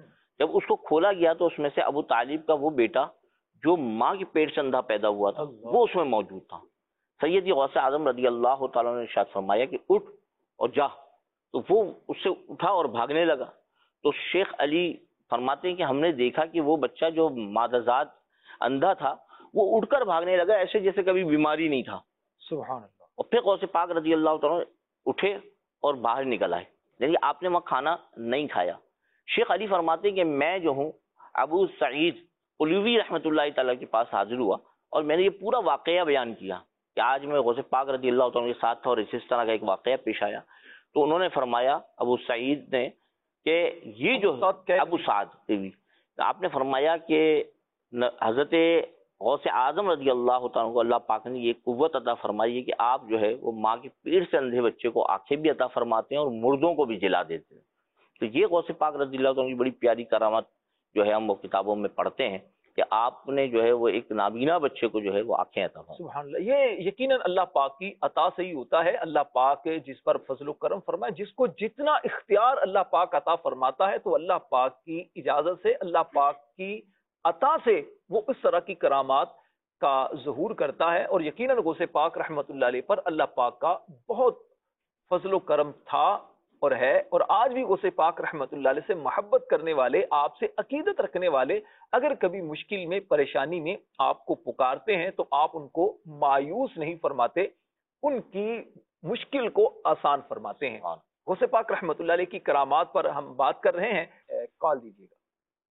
جب اس کو کھولا گیا تو اس میں سے ابو طالب کا وہ بیٹا جو ماں کے پیٹ سے اندھا پیدا ہوا تھا وہ اس میں موجود تھا. سیدی غوث اعظم رضی اللہ تعالیٰ نے ارشاد فرمایا کہ اٹھ اور جا. تو وہ اس سے اٹھا اور بھاگنے لگا. تو شیخ علی فرماتے ہیں کہ ہم نے دیکھا کہ وہ بچہ جو مادرزاد اندھا تھا وہ اٹھ کر بھاگنے لگا ایسے جیسے کبھی بیماری نہیں تھا. سبحان اللہ. اور پھر غوث پاک رضی اللہ تعالیٰ اٹھے اور باہر نکل آئے، یعنی آپ نے وہاں کھانا نہیں کھایا. شیخ علی فرماتے ہیں کہ میں جو ہوں ابو سعید قلیوی رحمۃ اللہ تعالیٰ کے پاس حاضر ہوا اور میں نے یہ پورا واقعہ بیان کیا کہ آج میں غوث پاک رضی اللہ تعالیٰ کے ساتھ تھا اور اس طرح کا ایک واقعہ پیش آیا. تو انہوں نے فرمایا ابو سعید نے کہ یہ جو ابو سعد آپ نے فرمایا کہ حضرت غوث اعظم رضی اللہ تعالیٰ کو اللہ پاک نے یہ قوت عطا فرمائی ہے کہ آپ جو ہے وہ ماں کے پیٹ سے اندھے بچے کو آنکھیں بھی عطا فرماتے ہیں اور مردوں کو بھی جلا دیتے ہیں. تو یہ غوث پاک رضی اللہ تعالیٰ کی بڑی پیاری کرامت جو ہے ہم وہ کتابوں میں پڑھتے ہیں کہ آپ نے جو ہے وہ ایک نابینا بچے کو جو ہے وہ آنکھیں عطا فرمائی. سبحان اللہ. یہ یقیناً اللہ پاک کی عطا سے ہی ہوتا ہے. اللہ پاک جس پر فضل و کرم فرمائے، جس کو جتنا اختیار اللہ پاک عطا فرماتا ہے تو اللہ پاک کی اجازت سے، اللہ پاک کی عطا سے وہ اس طرح کی کرامات کا ظہور کرتا ہے. اور یقیناً غوث پاک رحمت اللہ علیہ پر اللہ پاک کا بہت فضل و کرم تھا اور ہے. اور آج بھی غوث پاک رحمت اللہ علیہ سے محبت کرنے والے، آپ سے عقیدت رکھنے والے اگر کبھی مشکل میں پریشانی میں آپ کو پکارتے ہیں تو آپ ان کو مایوس نہیں فرماتے، ان کی مشکل کو آسان فرماتے ہیں. غوث پاک رحمت اللہ علیہ کی کرامات پر ہم بات کر رہے ہیں. کال دیجیے گا.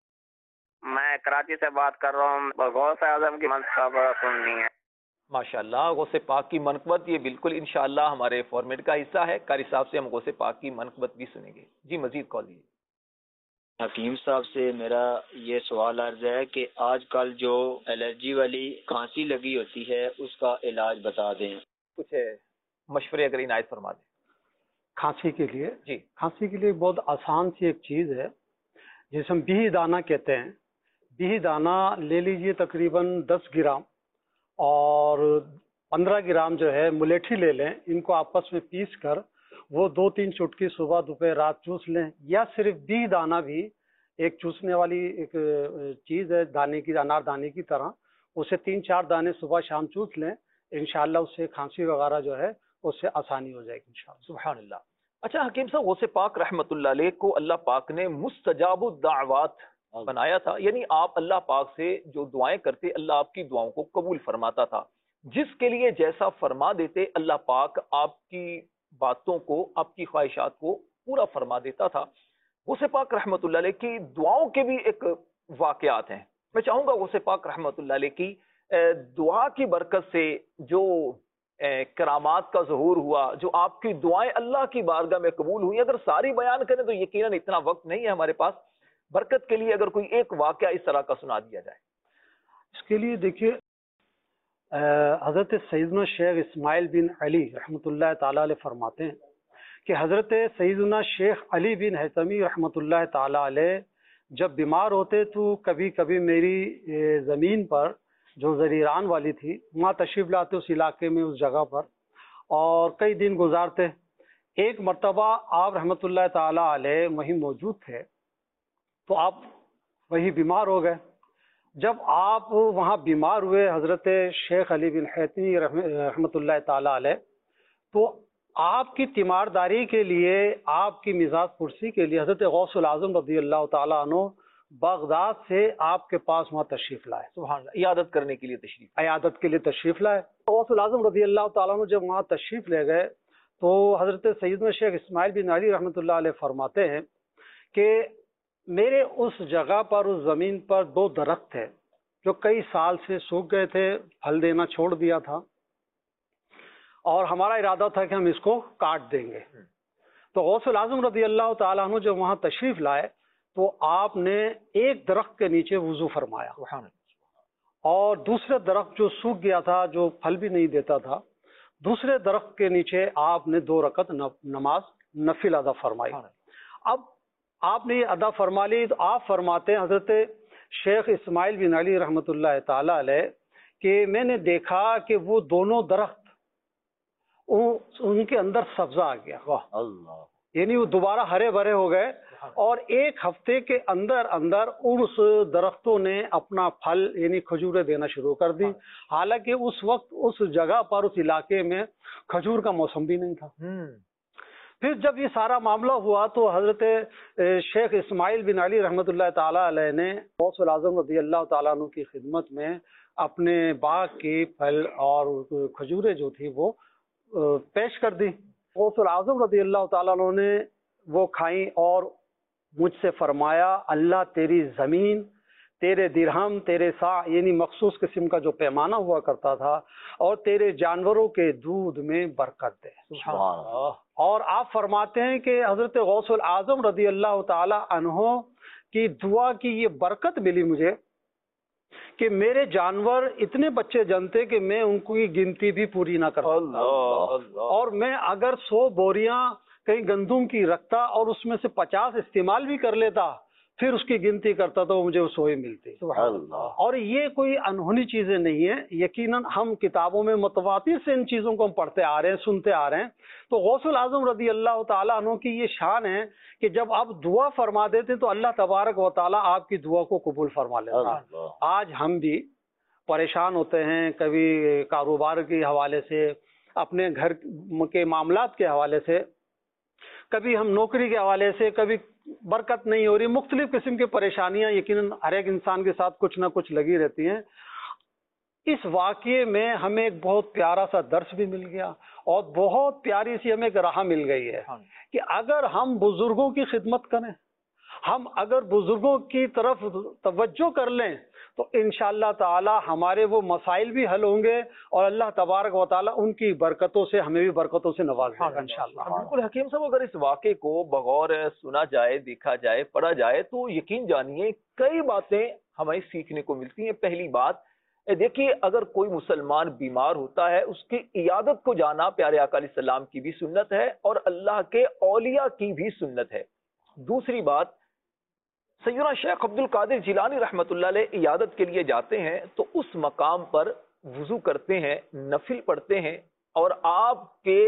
میں کراچی سے بات کر رہا ہوں. غوث اعظم کی منقبت سننی ہے. ماشاءاللہ. غوث پاک کی منقبت یہ بالکل انشاءاللہ ہمارے فارمیٹ کا حصہ ہے. قاری صاحب سے ہم غوث پاک کی منقبت بھی سنیں گے. جی مزید کال دیجیے. حکیم صاحب سے میرا یہ سوال عرض ہے کہ آج کل جو الرجی والی کھانسی لگی ہوتی ہے اس کا علاج بتا دیں. کچھ مشورے اگر عنایت فرما دیں. کھانسی کے لیے جی کھانسی کے لیے بہت آسان سی ایک چیز ہے جسے ہم بیہی دانہ کہتے ہیں. بیہی دانہ لے لیجئے تقریباً 10 گرام اور 15 گرام جو ہے ملیٹھی لے لیں. ان کو آپس میں پیس کر وہ 2-3 چٹکی صبح دوپہر رات چوس لیں. یا صرف بیہی دانہ بھی ایک چوسنے والی ایک چیز ہے دانے کی، انار دانے کی طرح. اسے 3-4 دانے صبح شام چوس لیں. انشاءاللہ اس سے کھانسی وغیرہ جو ہے اس سے آسانی ہو جائے گی انشاءاللہ. سبحان اللہ. اچھا حکیم صاحب، غوث پاک رحمت اللہ علیہ کو اللہ پاک نے مستجاب الدعوات بنایا تھا، یعنی آپ اللہ پاک سے جو دعائیں کرتے اللہ آپ کی دعاؤں کو قبول فرماتا تھا. جس کے لیے جیسا فرما دیتے اللہ پاک آپ کی باتوں کو، آپ کی خواہشات کو پورا فرما دیتا تھا. غوث پاک رحمت اللہ علیہ کی دعاؤں کے بھی ایک واقعات ہیں. میں چاہوں گا غوث پاک رحمت اللہ علیہ کی دعا کی برکت سے جو کرامات کا ظہور ہوا، جو آپ کی دعائیں اللہ کی بارگاہ میں قبول ہوئی، اگر ساری بیان کریں تو یقیناً اتنا وقت نہیں ہے ہمارے پاس. برکت کے لیے اگر کوئی ایک واقعہ اس طرح کا سنا دیا جائے. اس کے لیے دیکھیے حضرت سیدنا شیخ اسماعیل بن علی رحمۃ اللہ تعالیٰ علیہ فرماتے ہیں کہ حضرت سیدنا شیخ علی بن حیثمی رحمۃ اللہ تعالیٰ علیہ جب بیمار ہوتے تو کبھی کبھی میری زمین پر جو زریران والی تھی وہاں تشریف لاتے اس علاقے میں، اس جگہ پر، اور کئی دن گزارتے. ایک مرتبہ آپ رحمۃ اللہ تعالیٰ علیہ وہیں موجود تھے تو آپ وہی بیمار ہو گئے. جب آپ وہاں بیمار ہوئے حضرت شیخ علی بن حیثمی رحمۃ اللہ تعالیٰ علیہ، تو آپ کی تیمارداری کے لیے، آپ کی مزاج پرسی کے لیے حضرت غوث العظم رضی اللہ تعالیٰ عنہ بغداد سے آپ کے پاس وہاں تشریف لائے. سبحان اللہ. عیادت کرنے کے لیے تشریف، عیادت کے لیے تشریف لائے. غوث العظم رضی اللہ تعالیٰ عنہ جب وہاں تشریف لے گئے تو حضرت سیدنا شیخ اسماعیل بن علی رحمۃ اللہ علیہ فرماتے ہیں کہ میرے اس جگہ پر، اس زمین پر 2 درخت تھے. جو کئی سال سے سوکھ گئے تھے، پھل دینا چھوڑ دیا تھا، اور ہمارا ارادہ تھا کہ ہم اس کو کاٹ دیں گے۔ تو غوث الاعظم رضی اللہ تعالیٰ عنہ جب وہاں تشریف لائے تو آپ نے ایک درخت کے نیچے وضو فرمایا، اور دوسرے درخت جو سوکھ گیا تھا، جو پھل بھی نہیں دیتا تھا، دوسرے درخت کے نیچے آپ نے 2 رکعت نماز نفل ادا فرمائی۔ اب آپ نے یہ ادا فرما لی تو آپ فرماتے ہیں حضرت شیخ اسماعیل بن علی رحمۃ اللہ تعالی علیہ کہ میں نے دیکھا کہ وہ دونوں درخت ان کے اندر سبزہ آ گیا، اللہ، یعنی وہ دوبارہ ہرے بھرے ہو گئے، اور 1 ہفتے کے اندر اس درختوں نے اپنا پھل یعنی کھجوریں دینا شروع کر دی، حالانکہ اس وقت اس جگہ پر اس علاقے میں کھجور کا موسم بھی نہیں تھا۔ پھر جب یہ سارا معاملہ ہوا تو حضرت شیخ اسماعیل بن علی رحمۃ اللہ تعالیٰ علیہ نے غوث الاعظم رضی اللہ تعالیٰ عنہ کی خدمت میں اپنے باغ کی پھل اور کھجوریں جو تھی وہ پیش کر دی۔ غوث الاعظم رضی اللہ تعالیٰ عنہ نے وہ کھائیں اور مجھ سے فرمایا اللہ تیری زمین، تیرے درہم، تیرے سا یعنی مخصوص قسم کا جو پیمانہ ہوا کرتا تھا، اور تیرے جانوروں کے دودھ میں برکت دے۔ اور آپ فرماتے ہیں کہ حضرت غوث الاعظم رضی اللہ تعالی عنہ کی دعا کی یہ برکت ملی مجھے کہ میرے جانور اتنے بچے جنتے کہ میں ان کی گنتی بھی پوری نہ کر سکتا، اور میں اگر 100 بوریاں کہیں گندم کی رکھتا اور اس میں سے 50 استعمال بھی کر لیتا، پھر اس کی گنتی کرتا تو مجھے 100 ہی ملتی۔ اور یہ کوئی انہونی چیزیں نہیں ہیں، یقیناً ہم کتابوں میں متواتر سے ان چیزوں کو ہم پڑھتے آ رہے ہیں، سنتے آ رہے ہیں۔ تو غوث الاعظم رضی اللہ تعالیٰ عنہ کی یہ شان ہے کہ جب آپ دعا فرما دیتے تو اللہ تبارک و تعالیٰ آپ کی دعا کو قبول فرما لیتا ہے۔ آج ہم بھی پریشان ہوتے ہیں، کبھی کاروبار کے حوالے سے، اپنے گھر کے معاملات کے حوالے سے، کبھی ہم نوکری کے حوالے سے، کبھی برکت نہیں ہو رہی، مختلف قسم کی پریشانیاں یقیناً ہر ایک انسان کے ساتھ کچھ نہ کچھ لگی رہتی ہیں۔ اس واقعے میں ہمیں ایک بہت پیارا سا درس بھی مل گیا، اور بہت پیاری سی ہمیں ایک راہ مل گئی ہے کہ اگر ہم بزرگوں کی خدمت کریں، ہم اگر بزرگوں کی طرف توجہ کر لیں تو انشاءاللہ تعالی ہمارے وہ مسائل بھی حل ہوں گے، اور اللہ تبارک و تعالی ان کی برکتوں سے ہمیں بھی برکتوں سے نواز دے گا انشاءاللہ۔ بالکل حکیم صاحب، اگر اس واقعے کو بغور سنا جائے، دیکھا جائے، پڑھا جائے تو یقین جانیے کئی باتیں ہمیں سیکھنے کو ملتی ہیں۔ پہلی بات دیکھیے، اگر کوئی مسلمان بیمار ہوتا ہے اس کی عیادت کو جانا پیارے آقا علیہ السلام کی بھی سنت ہے اور اللہ کے اولیاء کی بھی سنت ہے۔ دوسری بات، سیدنا شیخ عبد القادر جیلانی رحمۃ اللہ علیہ عیادت کے لیے جاتے ہیں تو اس مقام پر وضو کرتے ہیں، نفل پڑھتے ہیں، اور آپ کے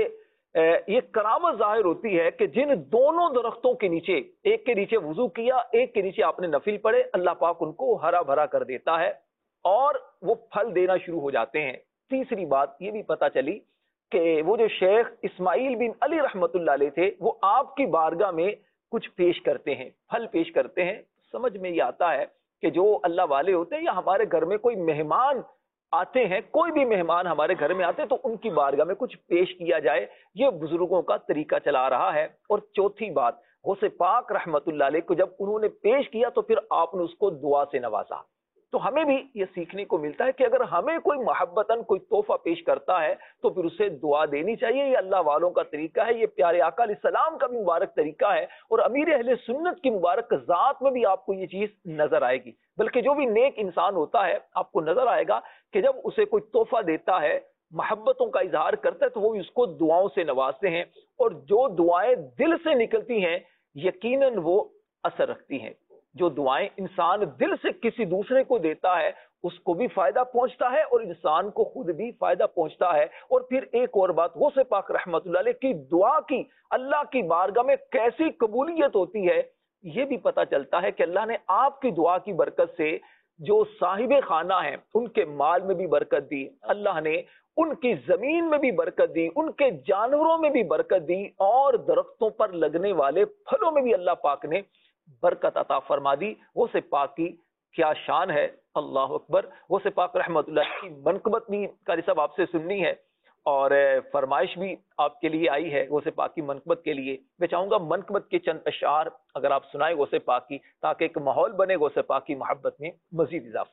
یہ کرامت ظاہر ہوتی ہے کہ جن دونوں درختوں کے نیچے، ایک کے نیچے وضو کیا، ایک کے نیچے آپ نے نفل پڑھے، اللہ پاک ان کو ہرا بھرا کر دیتا ہے اور وہ پھل دینا شروع ہو جاتے ہیں۔ تیسری بات یہ بھی پتہ چلی کہ وہ جو شیخ اسماعیل بن علی رحمۃ اللہ علیہ تھے وہ آپ کی بارگاہ میں کچھ پیش کرتے ہیں، پھل پیش کرتے ہیں۔ سمجھ میں یہ آتا ہے کہ جو اللہ والے ہوتے ہیں یا ہمارے گھر میں کوئی مہمان آتے ہیں، کوئی بھی مہمان ہمارے گھر میں آتے ہیں تو ان کی بارگاہ میں کچھ پیش کیا جائے، یہ بزرگوں کا طریقہ چلا رہا ہے۔ اور چوتھی بات، غوث پاک رحمۃ اللہ علیہ کو جب انہوں نے پیش کیا تو پھر آپ نے اس کو دعا سے نوازا۔ تو ہمیں بھی یہ سیکھنے کو ملتا ہے کہ اگر ہمیں کوئی محبتاً کوئی تحفہ پیش کرتا ہے تو پھر اسے دعا دینی چاہیے۔ یہ اللہ والوں کا طریقہ ہے، یہ پیارے آقا علیہ السلام کا بھی مبارک طریقہ ہے، اور امیر اہل سنت کی مبارک ذات میں بھی آپ کو یہ چیز نظر آئے گی۔ بلکہ جو بھی نیک انسان ہوتا ہے آپ کو نظر آئے گا کہ جب اسے کوئی تحفہ دیتا ہے، محبتوں کا اظہار کرتا ہے، تو وہ اس کو دعاؤں سے نوازتے ہیں، اور جو دعائیں دل سے نکلتی ہیں یقیناً وہ اثر رکھتی ہیں۔ جو دعائیں انسان دل سے کسی دوسرے کو دیتا ہے اس کو بھی فائدہ پہنچتا ہے اور انسان کو خود بھی فائدہ پہنچتا ہے۔ اور پھر ایک اور بات، غوث پاک رحمت اللہ علیہ کی دعا کی اللہ کی بارگاہ میں کیسی قبولیت ہوتی ہے یہ بھی پتہ چلتا ہے کہ اللہ نے آپ کی دعا کی برکت سے جو صاحب خانہ ہیں ان کے مال میں بھی برکت دی، اللہ نے ان کی زمین میں بھی برکت دی، ان کے جانوروں میں بھی برکت دی، اور درختوں پر لگنے والے پھلوں میں بھی اللہ پاک نے برکت عطا فرما دی۔ غوث پاک کی کیا شان ہے، اللہ اکبر۔ غوث پاک رحمت اللہ کی منقبت بھی قاری صاحب آپ سے سننی ہے، اور فرمائش بھی آپ کے لیے آئی ہے غوث پاک کی منقبت کے لیے۔ میں چاہوں گا منقبت کے چند اشعار اگر آپ سنائیں غوث پاک کی، تاکہ ایک ماحول بنے غوث پاک کی محبت میں مزید اضافہ۔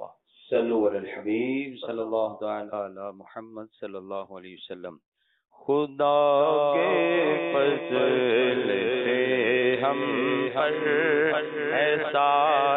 صلو علی الحبیب صلی اللہ تعالی علی محمد صلی اللہ علیہ وسلم. خدا کے فضل سے ہم پر ایسا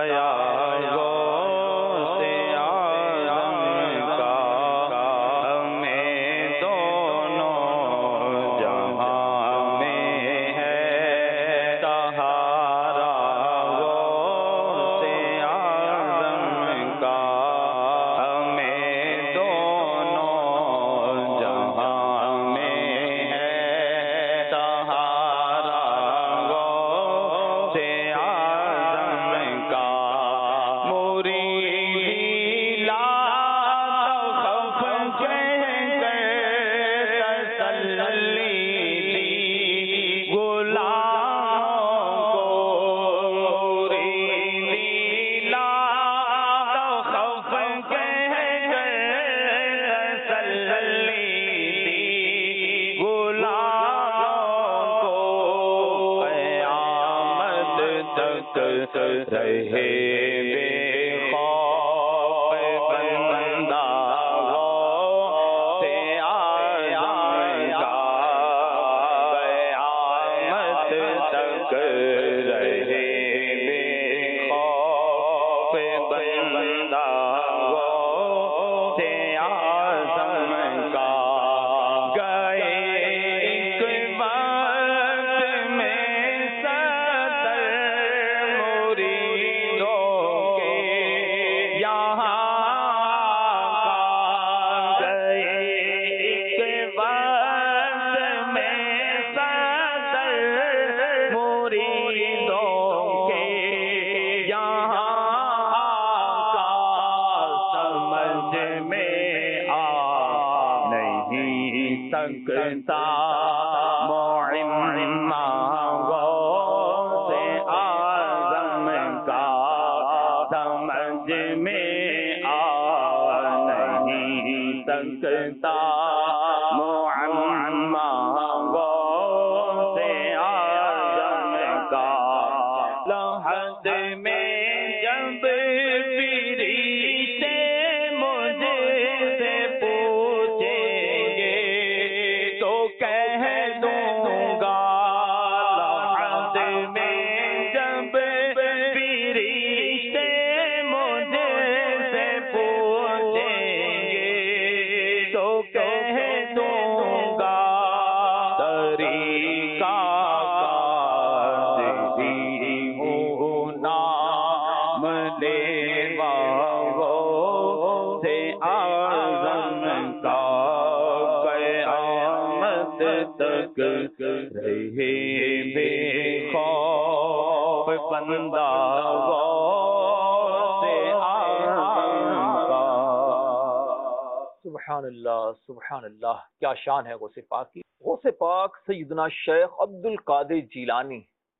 سبحان اللہ سبحان اللہ، کیا شان ہے غوث پاک کی. غوث پاک سیدنا شیخ عبد القادر جیلانی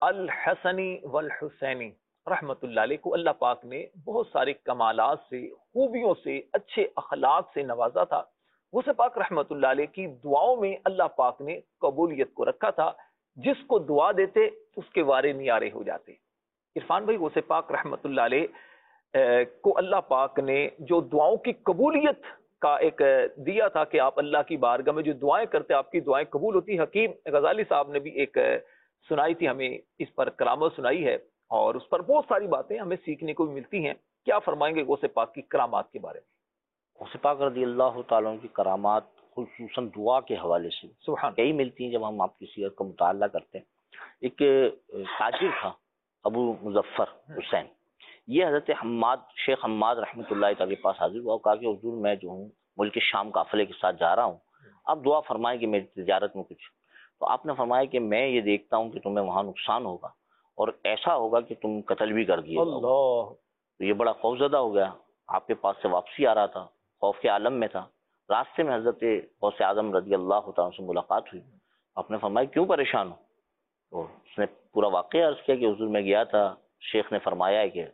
الحسنی والحسینی رحمت اللہ علیہ کو اللہ پاک نے بہت سارے کمالات سے، خوبیوں سے، اچھے اخلاق سے نوازا تھا. غوث پاک رحمت اللہ علیہ کی دعاؤں میں اللہ پاک نے قبولیت کو رکھا تھا. جس کو دعا دیتے اس کے وارے نیارے ہو جاتے. عرفان بھائی، غوث پاک رحمت اللہ علیہ کو اللہ پاک نے جو دعاؤں کی قبولیت کا ایک دیا تھا کہ آپ اللہ کی بارگاہ میں جو دعائیں کرتے آپ کی دعائیں قبول ہوتی. حکیم غزالی صاحب نے بھی ایک سنائی تھی ہمیں، اس پر کرامت سنائی ہے اور اس پر بہت ساری باتیں ہمیں سیکھنے کو بھی ملتی ہیں. کیا فرمائیں گے غوث پاک کی کرامات کے بارے میں؟ غوث پاک رضی اللہ تعالیٰ عنہ کی کرامات خصوصاً دعا کے حوالے سے سبحان کئی ملتی ہیں. جب ہم آپ کی سیرت کا مطالعہ کرتے ہیں، ایک تاجر تھا ابو مظفر حسین، یہ حضرت شیخ حماد رحمۃ اللہ تعالی کے پاس حاضر ہوا اور کہا کہ حضور میں جو ہوں ملک شام قافلے کے ساتھ جا رہا ہوں، آپ دعا فرمائیں کہ میری تجارت میں کچھ. تو آپ نے فرمایا کہ میں یہ دیکھتا ہوں کہ تمہیں وہاں نقصان ہوگا اور ایسا ہوگا کہ تم قتل بھی کر دیے. تو یہ بڑا خوفزدہ ہو گیا. آپ کے پاس سے واپسی آ رہا تھا، خوف کے عالم میں تھا. راستے میں حضرت غوث اعظم رضی اللہ تعالیٰ سے ملاقات ہوئی. آپ نے فرمایا کیوں پریشان ہو؟ تو اس نے پورا واقعہ عرض کیا کہ حضور میں گیا تھا، شیخ نے فرمایا ہے کہ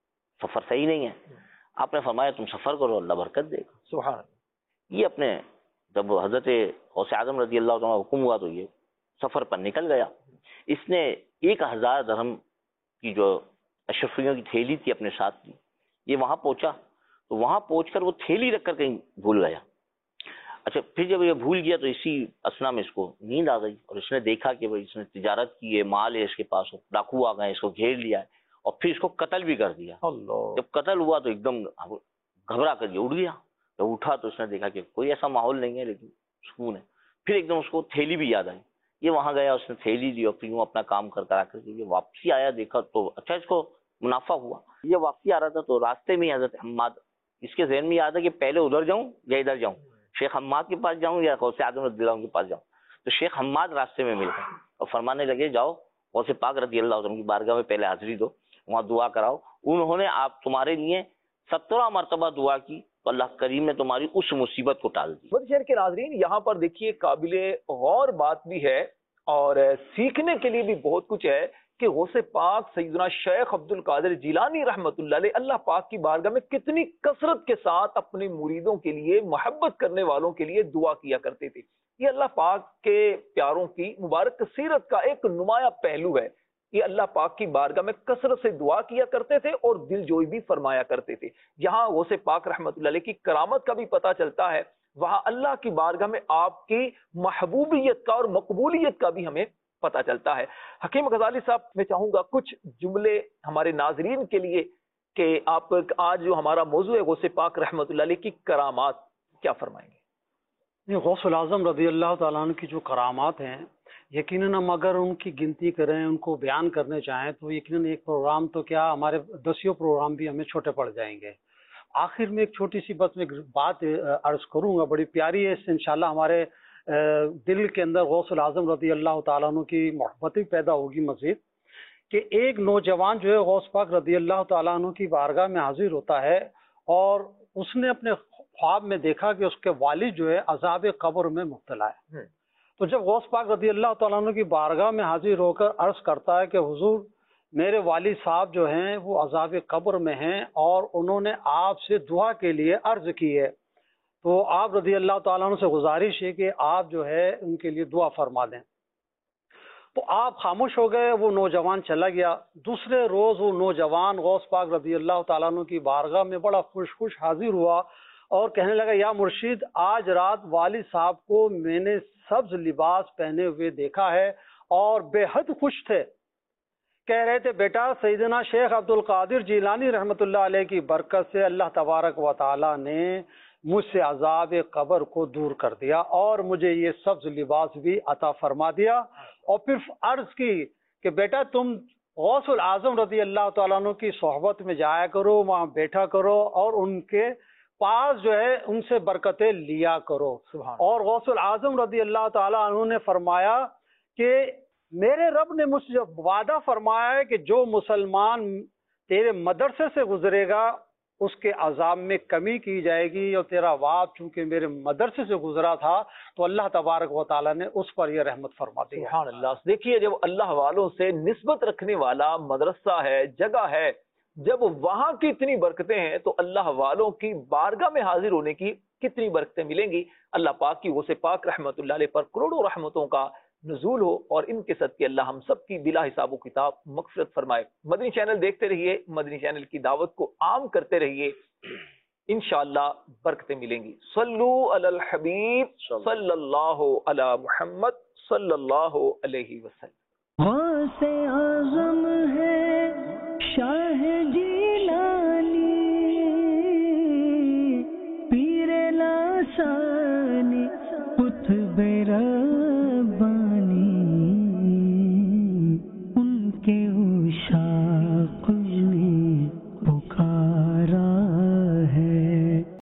سفر صحیح نہیں ہے. آپ نے فرمایا تم سفر کرو، اللہ برکت دے گا. سبحان اللہ. یہ اپنے جب حضرت غوث اعظم رضی اللہ عنہ حکم ہوا تو یہ سفر پر نکل گیا. اس نے 1000 درہم کی جو اشرفیوں کی تھیلی تھی اپنے ساتھ کی. یہ وہاں پہنچا تو وہاں پہنچ کر وہ تھیلی رکھ کر کہیں بھول گیا. اچھا پھر جب یہ بھول گیا تو اسی اسنا میں اس کو نیند آ گئی اور اس نے دیکھا کہ بھائی اس نے تجارت کی ہے, مال ہے اس کے پاس, ڈاکو آ گئے, اس کو گھیر لیا ہے اور پھر اس کو قتل بھی کر دیا. جب قتل ہوا تو ایک دم گھبرا کر یہ اٹھ گیا. جب اٹھا تو اس نے دیکھا کہ کوئی ایسا ماحول نہیں ہے لیکن سکون ہے. پھر ایک دم اس کو تھیلی بھی یاد آئی. یہ وہاں گیا, اس نے تھیلی دی اور پھر وہ اپنا کام کرتا کر کے یہ واپسی آیا, دیکھا تو اچھا اس کو منافع ہوا. یہ واپسی آ رہا تھا تو راستے میں حضرت حماد, اس کے ذہن میں یاد ہے کہ پہلے ادھر جاؤں یا ادھر جاؤں, شیخ حماد کے پاس جاؤں یا غوث اعظم رضی اللہ عنہ کے پاس جاؤں. تو شیخ حماد راستے میں مل گئے اور فرمانے لگے جاؤ غوث پاک رضی اللہ عنہ کی بارگاہ میں پہلے حاضری دو, وہاں دعا کراؤ. انہوں نے آپ تمہارے لیے 17 مرتبہ دعا کی تو اللہ کریم نے تمہاری اس مصیبت کو ٹال دی. مدنی شہر کے ناظرین, یہاں پر دیکھیے قابل غور بات بھی ہے اور سیکھنے کے لیے بھی بہت کچھ ہے کہ غوث پاک سیدنا شیخ عبد القادر جیلانی رحمۃ اللہ علیہ اللہ پاک کی بارگاہ میں کتنی کثرت کے ساتھ اپنے مریدوں کے لیے, محبت کرنے والوں کے لیے دعا کیا کرتے تھے. یہ اللہ پاک کے پیاروں کی مبارک سیرت کا ایک نمایاں پہلو ہے. یہ اللہ پاک کی بارگاہ میں کثرت سے دعا کیا کرتے تھے اور دل جوئی بھی فرمایا کرتے تھے. یہاں غوث پاک رحمۃ اللہ علیہ کی کرامت کا بھی پتہ چلتا ہے, وہاں اللہ کی بارگاہ میں آپ کی محبوبیت کا اور مقبولیت کا بھی ہمیں پتہ چلتا ہے. حکیم غزالی صاحب, میں چاہوں گا کچھ جملے ہمارے ناظرین کے لیے کہ آپ آج جو ہمارا موضوع ہے غوث پاک رحمۃ اللہ علیہ کی کرامات, کیا فرمائیں گے؟ غوث العظم رضی اللہ تعالیٰ عنہ کی جو کرامات ہیں, یقیناً ہم اگر ان کی گنتی کریں, ان کو بیان کرنے چاہیں تو یقیناً ایک پروگرام تو کیا ہمارے 10 پروگرام بھی ہمیں چھوٹے پڑ جائیں گے. آخر میں ایک چھوٹی سی بس میں بات عرض کروں گا, بڑی پیاری ہے, اس سے انشاءاللہ ہمارے دل کے اندر غوث العظم رضی اللہ تعالیٰ عنہ کی محبت بھی پیدا ہوگی مزید. کہ ایک نوجوان جو ہے غوث پاک رضی اللہ تعالیٰ عنہ کی بارگاہ میں حاضر ہوتا ہے اور اس نے اپنے خواب میں دیکھا کہ اس کے والد جو ہے عذاب قبر میں مبتلا ہے. تو جب غوث پاک رضی اللہ تعالیٰ عنہ کی بارگاہ میں حاضر ہو کر عرض کرتا ہے کہ حضور میرے والد صاحب جو ہیں وہ عذاب قبر میں ہیں اور انہوں نے آپ سے دعا کے لیے عرض کی ہے, تو آپ رضی اللہ تعالیٰ عنہ سے گزارش ہے کہ آپ جو ہے ان کے لیے دعا فرما دیں. تو آپ خاموش ہو گئے, وہ نوجوان چلا گیا. دوسرے روز وہ نوجوان غوث پاک رضی اللہ تعالیٰ عنہ کی بارگاہ میں بڑا خوش حاضر ہوا اور کہنے لگا یا مرشد, آج رات والد صاحب کو میں نے سبز لباس پہنے ہوئے دیکھا ہے اور بے حد خوش تھے. کہہ رہے تھے بیٹا سیدنا شیخ عبد القادر جیلانی رحمۃ اللہ علیہ کی برکت سے اللہ تبارک و تعالیٰ نے مجھ سے عذاب قبر کو دور کر دیا اور مجھے یہ سبز لباس بھی عطا فرما دیا. اور پھر عرض کی کہ بیٹا تم غوث العظم رضی اللہ تعالیٰ عنہ کی صحبت میں جایا کرو, وہاں بیٹھا کرو اور ان کے پاس جو ہے ان سے برکتیں لیا کرو. اور غوث العظم رضی اللہ تعالیٰ عنہ نے فرمایا کہ میرے رب نے مجھ سے وعدہ فرمایا ہے کہ جو مسلمان تیرے مدرسے سے گزرے گا اس کے عذاب میں کمی کی جائے گی, اور تیرا باپ چونکہ میرے مدرسے سے گزرا تھا تو اللہ تبارک و تعالیٰ نے اس پر یہ رحمت فرما دی. سبحان اللہ. دیکھیے جب اللہ والوں سے نسبت رکھنے والا مدرسہ ہے, جگہ ہے, جب وہاں کی اتنی برکتیں ہیں تو اللہ والوں کی بارگاہ میں حاضر ہونے کی کتنی برکتیں ملیں گی. اللہ پاک کی غوث پاک رحمت اللہ علیہ پر کروڑوں رحمتوں کا نزول ہو اور ان کے صدقے اللہ ہم سب کی بلا حساب و کتاب مغفرت فرمائے. مدنی چینل دیکھتے رہیے, مدنی چینل کی دعوت کو عام کرتے رہیے, انشاءاللہ برکتیں ملیں گی. صلو علی الحبیب صلی اللہ علی محمد صلی اللہ علیہ وسلم. غوث اعظم ہے شاہ جی